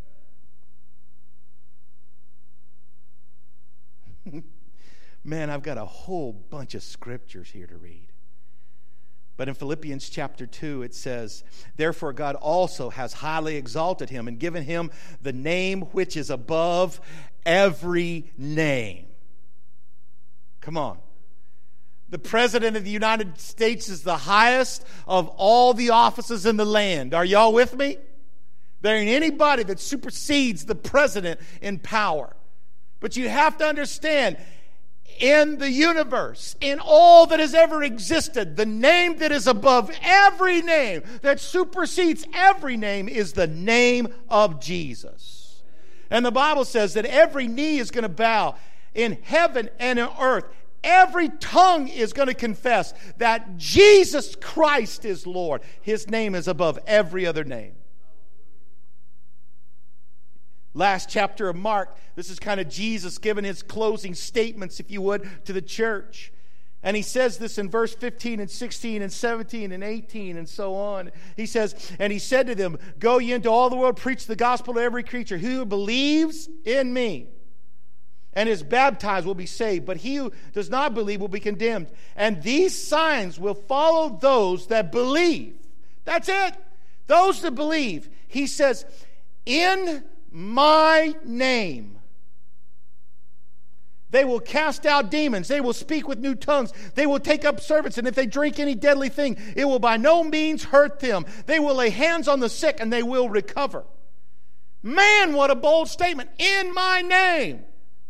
Man, I've got a whole bunch of scriptures here to read. But in Philippians chapter 2, it says, therefore God also has highly exalted him and given him the name which is above every name. Come on. The President of the United States is the highest of all the offices in the land. Are y'all with me? There ain't anybody that supersedes the President in power. But you have to understand, in the universe, in all that has ever existed, the name that is above every name, that supersedes every name, is the name of Jesus. And the Bible says that every knee is going to bow in heaven and on earth. Every tongue is going to confess that Jesus Christ is Lord. His name is above every other name. Last chapter of Mark, this is kind of Jesus giving his closing statements, if you would, to the church. And he says this in verse 15 and 16 and 17 and 18 and so on. He says, and he said to them, go ye into all the world, preach the gospel to every creature. Who believes in me and is baptized will be saved, but he who does not believe will be condemned. And these signs will follow those that believe. That's it. Those that believe. He says, in my name they will cast out demons. They will speak with new tongues. They will take up serpents. And if they drink any deadly thing, it will by no means hurt them. They will lay hands on the sick and they will recover. Man, what a bold statement. In my name.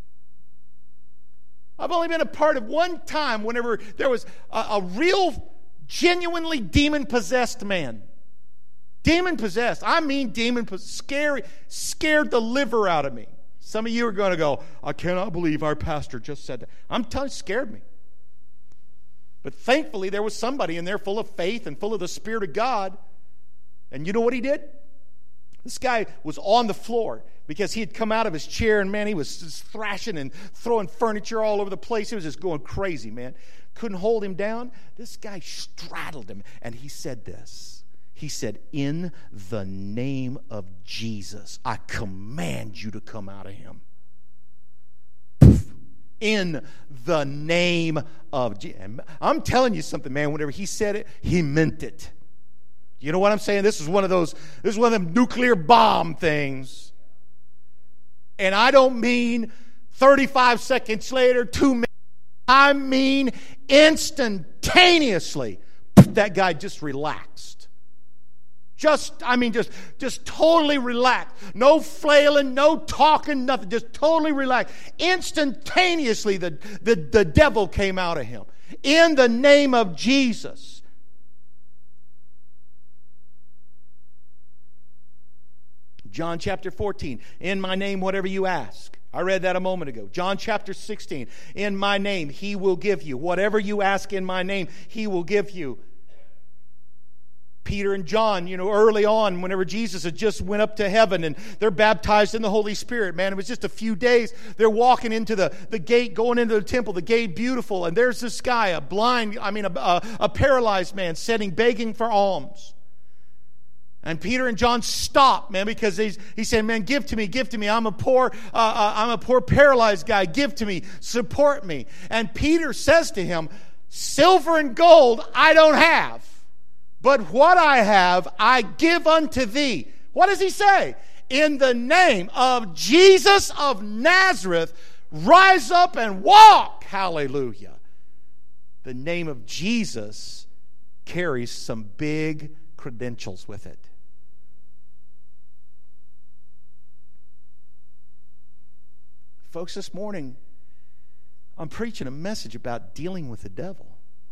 I've only been a part of one time whenever there was a real, genuinely demon-possessed man. Demon-possessed. I mean demon-possessed. Scared the liver out of me. Some of you are going to go, I cannot believe our pastor just said that. I'm telling you, it scared me. But thankfully, there was somebody in there full of faith and full of the Spirit of God. And you know what he did? This guy was on the floor because he had come out of his chair, and man, he was just thrashing and throwing furniture all over the place. He was just going crazy, man. Couldn't hold him down. This guy straddled him, and he said this. He said, in the name of Jesus, I command you to come out of him. Poof. In the name of Jesus. I'm telling you something, man. Whenever he said it, he meant it. You know what I'm saying? This is one of them nuclear bomb things. And I don't mean 35 seconds later, 2 minutes. I mean instantaneously. that guy just relaxed. Just totally relaxed. No flailing, no talking, nothing. Just totally relaxed. Instantaneously, the devil came out of him. In the name of Jesus. John chapter 14. In my name, whatever you ask. I read that a moment ago. John chapter 16. In my name, He will give you. Whatever you ask in my name, He will give you. Peter and John, early on, whenever Jesus had just went up to heaven and they're baptized in the Holy Spirit, man, it was just a few days. They're walking into the gate, going into the temple, the gate beautiful, and there's this guy, a paralyzed man, sitting begging for alms. And Peter and John stopped, man, because he said, man, give to me. I'm a poor paralyzed guy. Give to me. Support me. And Peter says to him, silver and gold I don't have, but what I have I give unto thee. What does he say? In the name of Jesus of Nazareth, rise up and walk. Hallelujah. The name of Jesus carries some big credentials with it. Folks, this morning, I'm preaching a message about dealing with the devil.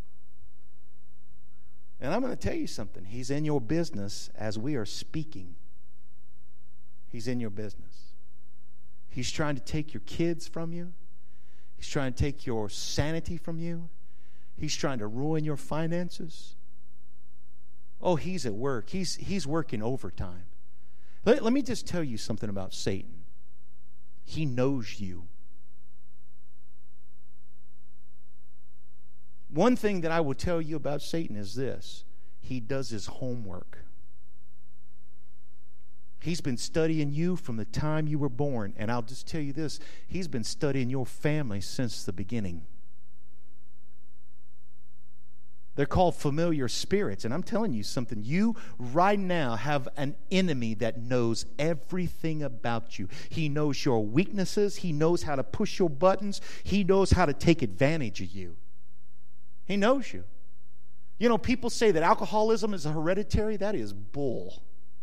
And I'm going to tell you something. He's in your business as we are speaking. He's in your business. He's trying to take your kids from you. He's trying to take your sanity from you. He's trying to ruin your finances. Oh, he's at work. He's working overtime. Let me just tell you something about Satan. He knows you. One thing that I will tell you about Satan is this. He does his homework. He's been studying you from the time you were born. And I'll just tell you this. He's been studying your family since the beginning. They're called familiar spirits. And I'm telling you something. You right now have an enemy that knows everything about you. He knows your weaknesses. He knows how to push your buttons. He knows how to take advantage of you. He knows you. People say that alcoholism is hereditary. That is bull.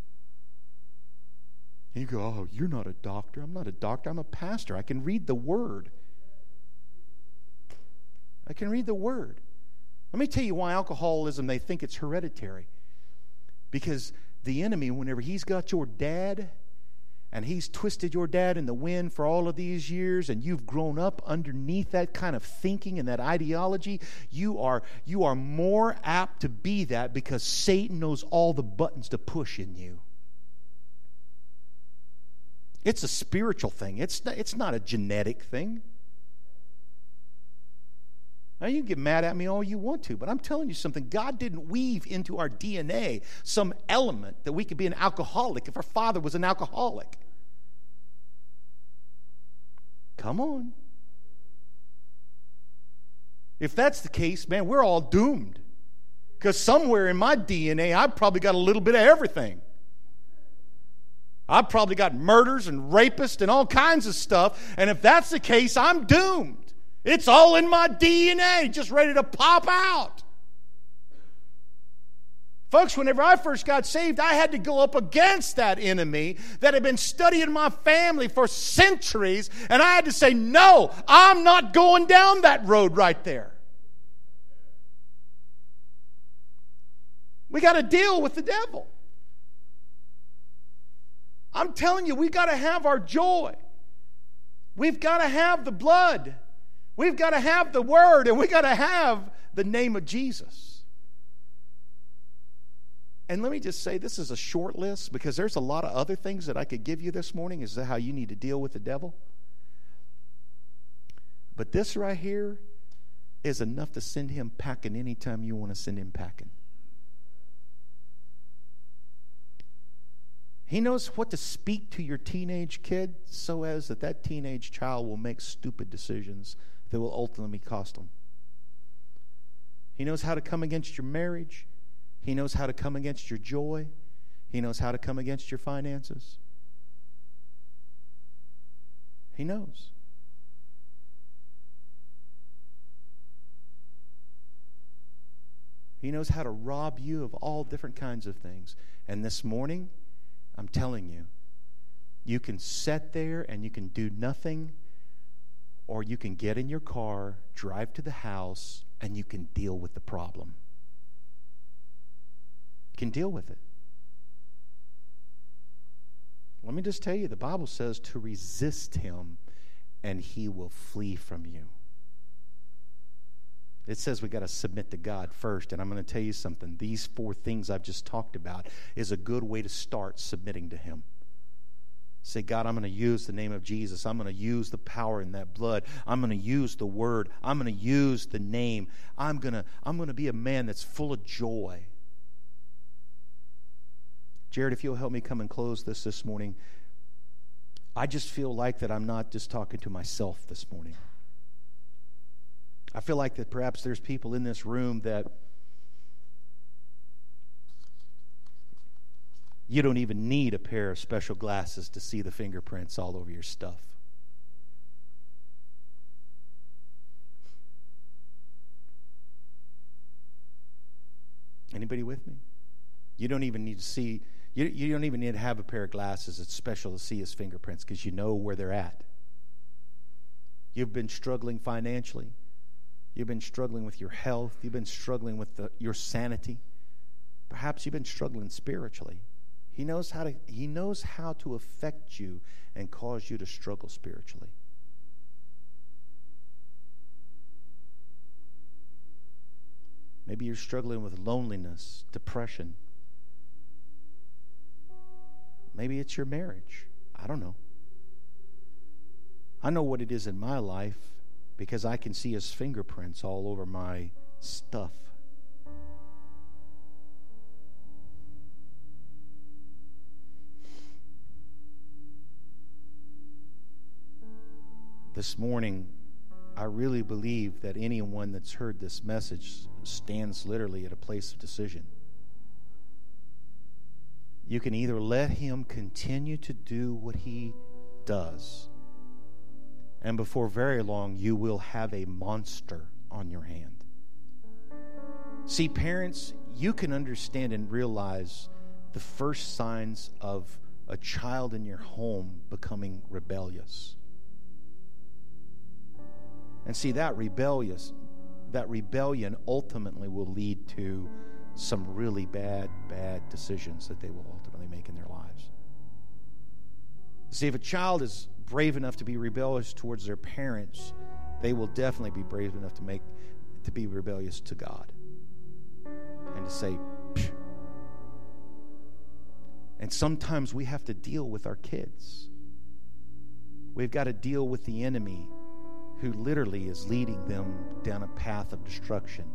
You go, oh, you're not a doctor. I'm not a doctor. I'm a pastor. I can read the Word. I can read the Word. Let me tell you why alcoholism, they think it's hereditary. Because the enemy, whenever he's got your dad, and he's twisted your dad in the wind for all of these years, and you've grown up underneath that kind of thinking and that ideology, you are more apt to be that because Satan knows all the buttons to push in you. It's a spiritual thing. It's not a genetic thing. Now, you can get mad at me all you want to, but I'm telling you something. God didn't weave into our DNA some element that we could be an alcoholic if our father was an alcoholic. Come on. If that's the case, man, we're all doomed. Because somewhere in my DNA, I've probably got a little bit of everything. I've probably got murders and rapists and all kinds of stuff. And if that's the case, I'm doomed. It's all in my DNA, just ready to pop out. Folks, whenever I first got saved, I had to go up against that enemy that had been studying my family for centuries, and I had to say, no, I'm not going down that road right there. We got to deal with the devil. I'm telling you, we got to have our joy. We've got to have the blood. We've got to have the Word, and we've got to have the name of Jesus. And let me just say, this is a short list because there's a lot of other things that I could give you this morning as to how you need to deal with the devil. But this right here is enough to send him packing anytime you want to send him packing. He knows what to speak to your teenage kid so as that teenage child will make stupid decisions that will ultimately cost them. He knows how to come against your marriage. He knows how to come against your joy. He knows how to come against your finances. He knows. He knows how to rob you of all different kinds of things. And this morning, I'm telling you, you can sit there and you can do nothing, or you can get in your car, drive to the house, and you can deal with the problem. You can deal with it. Let me just tell you, the Bible says to resist him and he will flee from you. It says we got to submit to God first, and I'm going to tell you something. These 4 things I've just talked about is a good way to start submitting to him. Say, God, I'm going to use the name of Jesus. I'm going to use the power in that blood. I'm going to use the word. I'm going to use the name. I'm going to be a man that's full of joy. Jared, if you'll help me come and close this morning. I just feel like that I'm not just talking to myself this morning. I feel like that perhaps there's people in this room that you don't even need a pair of special glasses to see the fingerprints all over your stuff. Anybody with me? You don't even need to see, you don't even need to have a pair of glasses that's special to see his fingerprints, because you know where they're at. You've been struggling financially. You've been struggling with your health. You've been struggling with your sanity. Perhaps you've been struggling spiritually. He knows how to affect you and cause you to struggle spiritually. Maybe you're struggling with loneliness, depression. Maybe it's your marriage. I don't know. I know what it is in my life because I can see his fingerprints all over my stuff. This morning, I really believe that anyone that's heard this message stands literally at a place of decision. You can either let him continue to do what he does, and before very long, you will have a monster on your hand. See, parents, you can understand and realize the first signs of a child in your home becoming rebellious. And see, that rebellion ultimately will lead to some really bad decisions that they will ultimately make in their lives. See, if a child is brave enough to be rebellious towards their parents, they will definitely be brave enough to be rebellious to God and to say, psh. And sometimes we have to deal with our kids. We've got to deal with the enemy who literally is leading them down a path of destruction.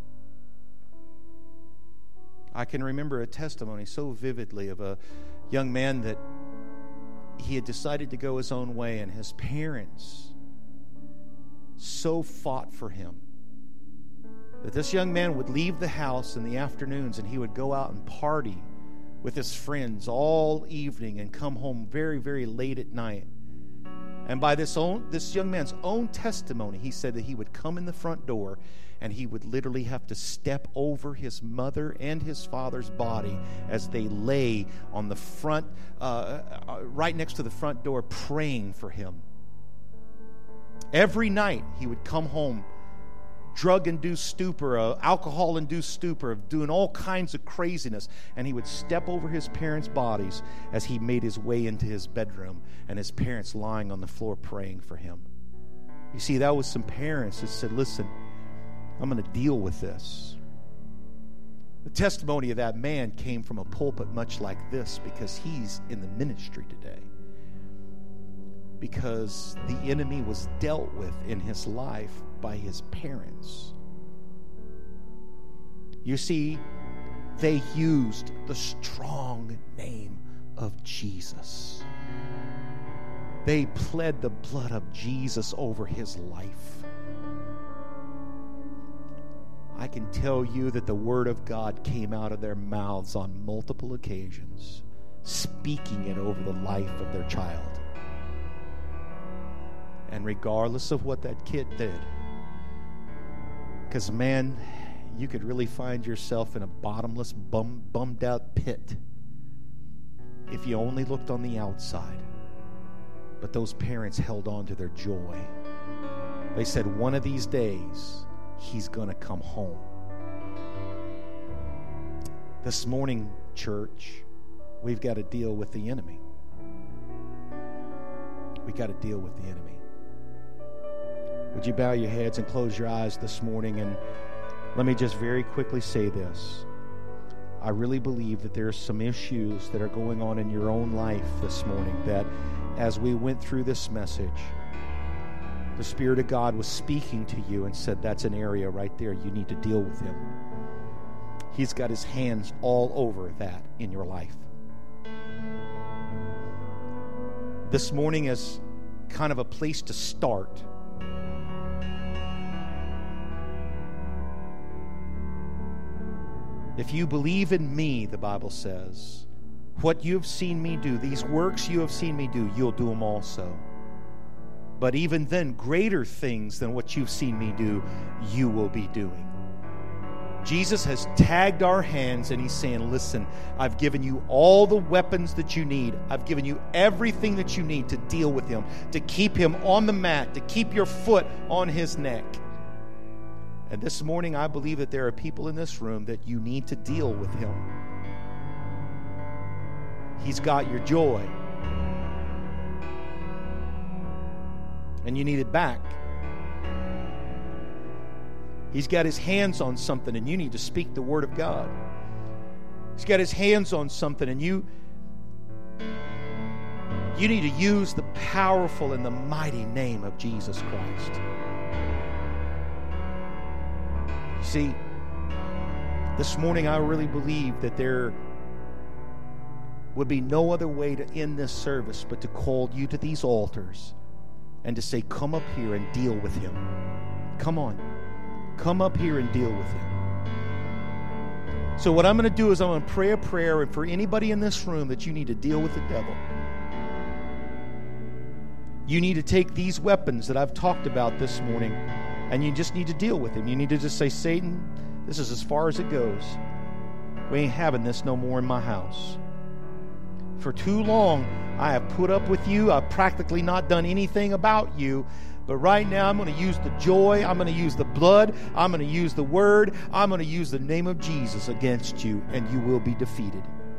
I can remember a testimony so vividly of a young man that he had decided to go his own way, and his parents so fought for him that this young man would leave the house in the afternoons and he would go out and party with his friends all evening and come home very, very late at night. And by this young man's own testimony, he said that he would come in the front door and he would literally have to step over his mother and his father's body as they lay on the front, right next to the front door, praying for him. Every night he would come home, drug-induced stupor, alcohol-induced stupor, of doing all kinds of craziness, and he would step over his parents' bodies as he made his way into his bedroom, and his parents lying on the floor praying for him. You see, that was some parents that said, listen, I'm going to deal with this. The testimony of that man came from a pulpit much like this, because he's in the ministry today. Because the enemy was dealt with in his life by his parents. You see, they used the strong name of Jesus. They pled the blood of Jesus over his life. I can tell you that the word of God came out of their mouths on multiple occasions, speaking it over the life of their child. And regardless of what that kid did, because man, you could really find yourself in a bottomless, bummed out pit if you only looked on the outside. But those parents held on to their joy. They said, one of these days, he's going to come home. This morning, church, we've got to deal with the enemy. We've got to deal with the enemy. Would you bow your heads and close your eyes this morning? And let me just very quickly say this. I really believe that there are some issues that are going on in your own life this morning that as we went through this message, the Spirit of God was speaking to you and said, that's an area right there. You need to deal with him. He's got his hands all over that in your life. This morning is kind of a place to start. If you believe in me, the Bible says, what you have seen me do, these works you have seen me do, you'll do them also. But even then, greater things than what you've seen me do, you will be doing. Jesus has tagged our hands and he's saying, listen, I've given you all the weapons that you need. I've given you everything that you need to deal with him, to keep him on the mat, to keep your foot on his neck. And this morning, I believe that there are people in this room that you need to deal with him. He's got your joy. And you need it back. He's got his hands on something and you need to speak the word of God. He's got his hands on something and you need to use the powerful and the mighty name of Jesus Christ. See, this morning I really believe that there would be no other way to end this service but to call you to these altars and to say, come up here and deal with him. Come on. Come up here and deal with him. So what I'm going to do is I'm going to pray a prayer, and for anybody in this room that you need to deal with the devil, you need to take these weapons that I've talked about this morning, and you just need to deal with him. You need to just say, Satan, this is as far as it goes. We ain't having this no more in my house. For too long, I have put up with you. I've practically not done anything about you. But right now, I'm going to use the joy. I'm going to use the blood. I'm going to use the word. I'm going to use the name of Jesus against you, and you will be defeated.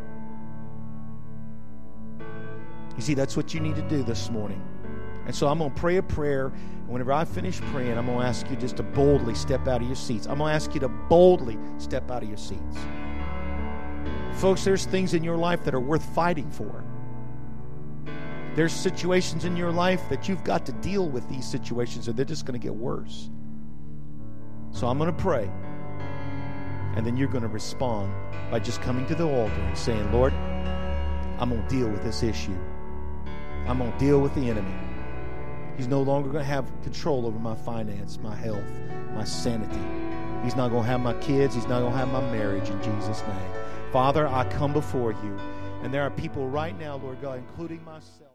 You see, that's what you need to do this morning. And so I'm going to pray a prayer. And whenever I finish praying, I'm going to ask you just to boldly step out of your seats. I'm going to ask you to boldly step out of your seats. Folks, there's things in your life that are worth fighting for. There's situations in your life that you've got to deal with these situations, or they're just going to get worse. So I'm going to pray. And then you're going to respond by just coming to the altar and saying, Lord, I'm going to deal with this issue. I'm going to deal with the enemy. He's no longer going to have control over my finance, my health, my sanity. He's not going to have my kids. He's not going to have my marriage, in Jesus' name. Father, I come before you. And there are people right now, Lord God, including myself.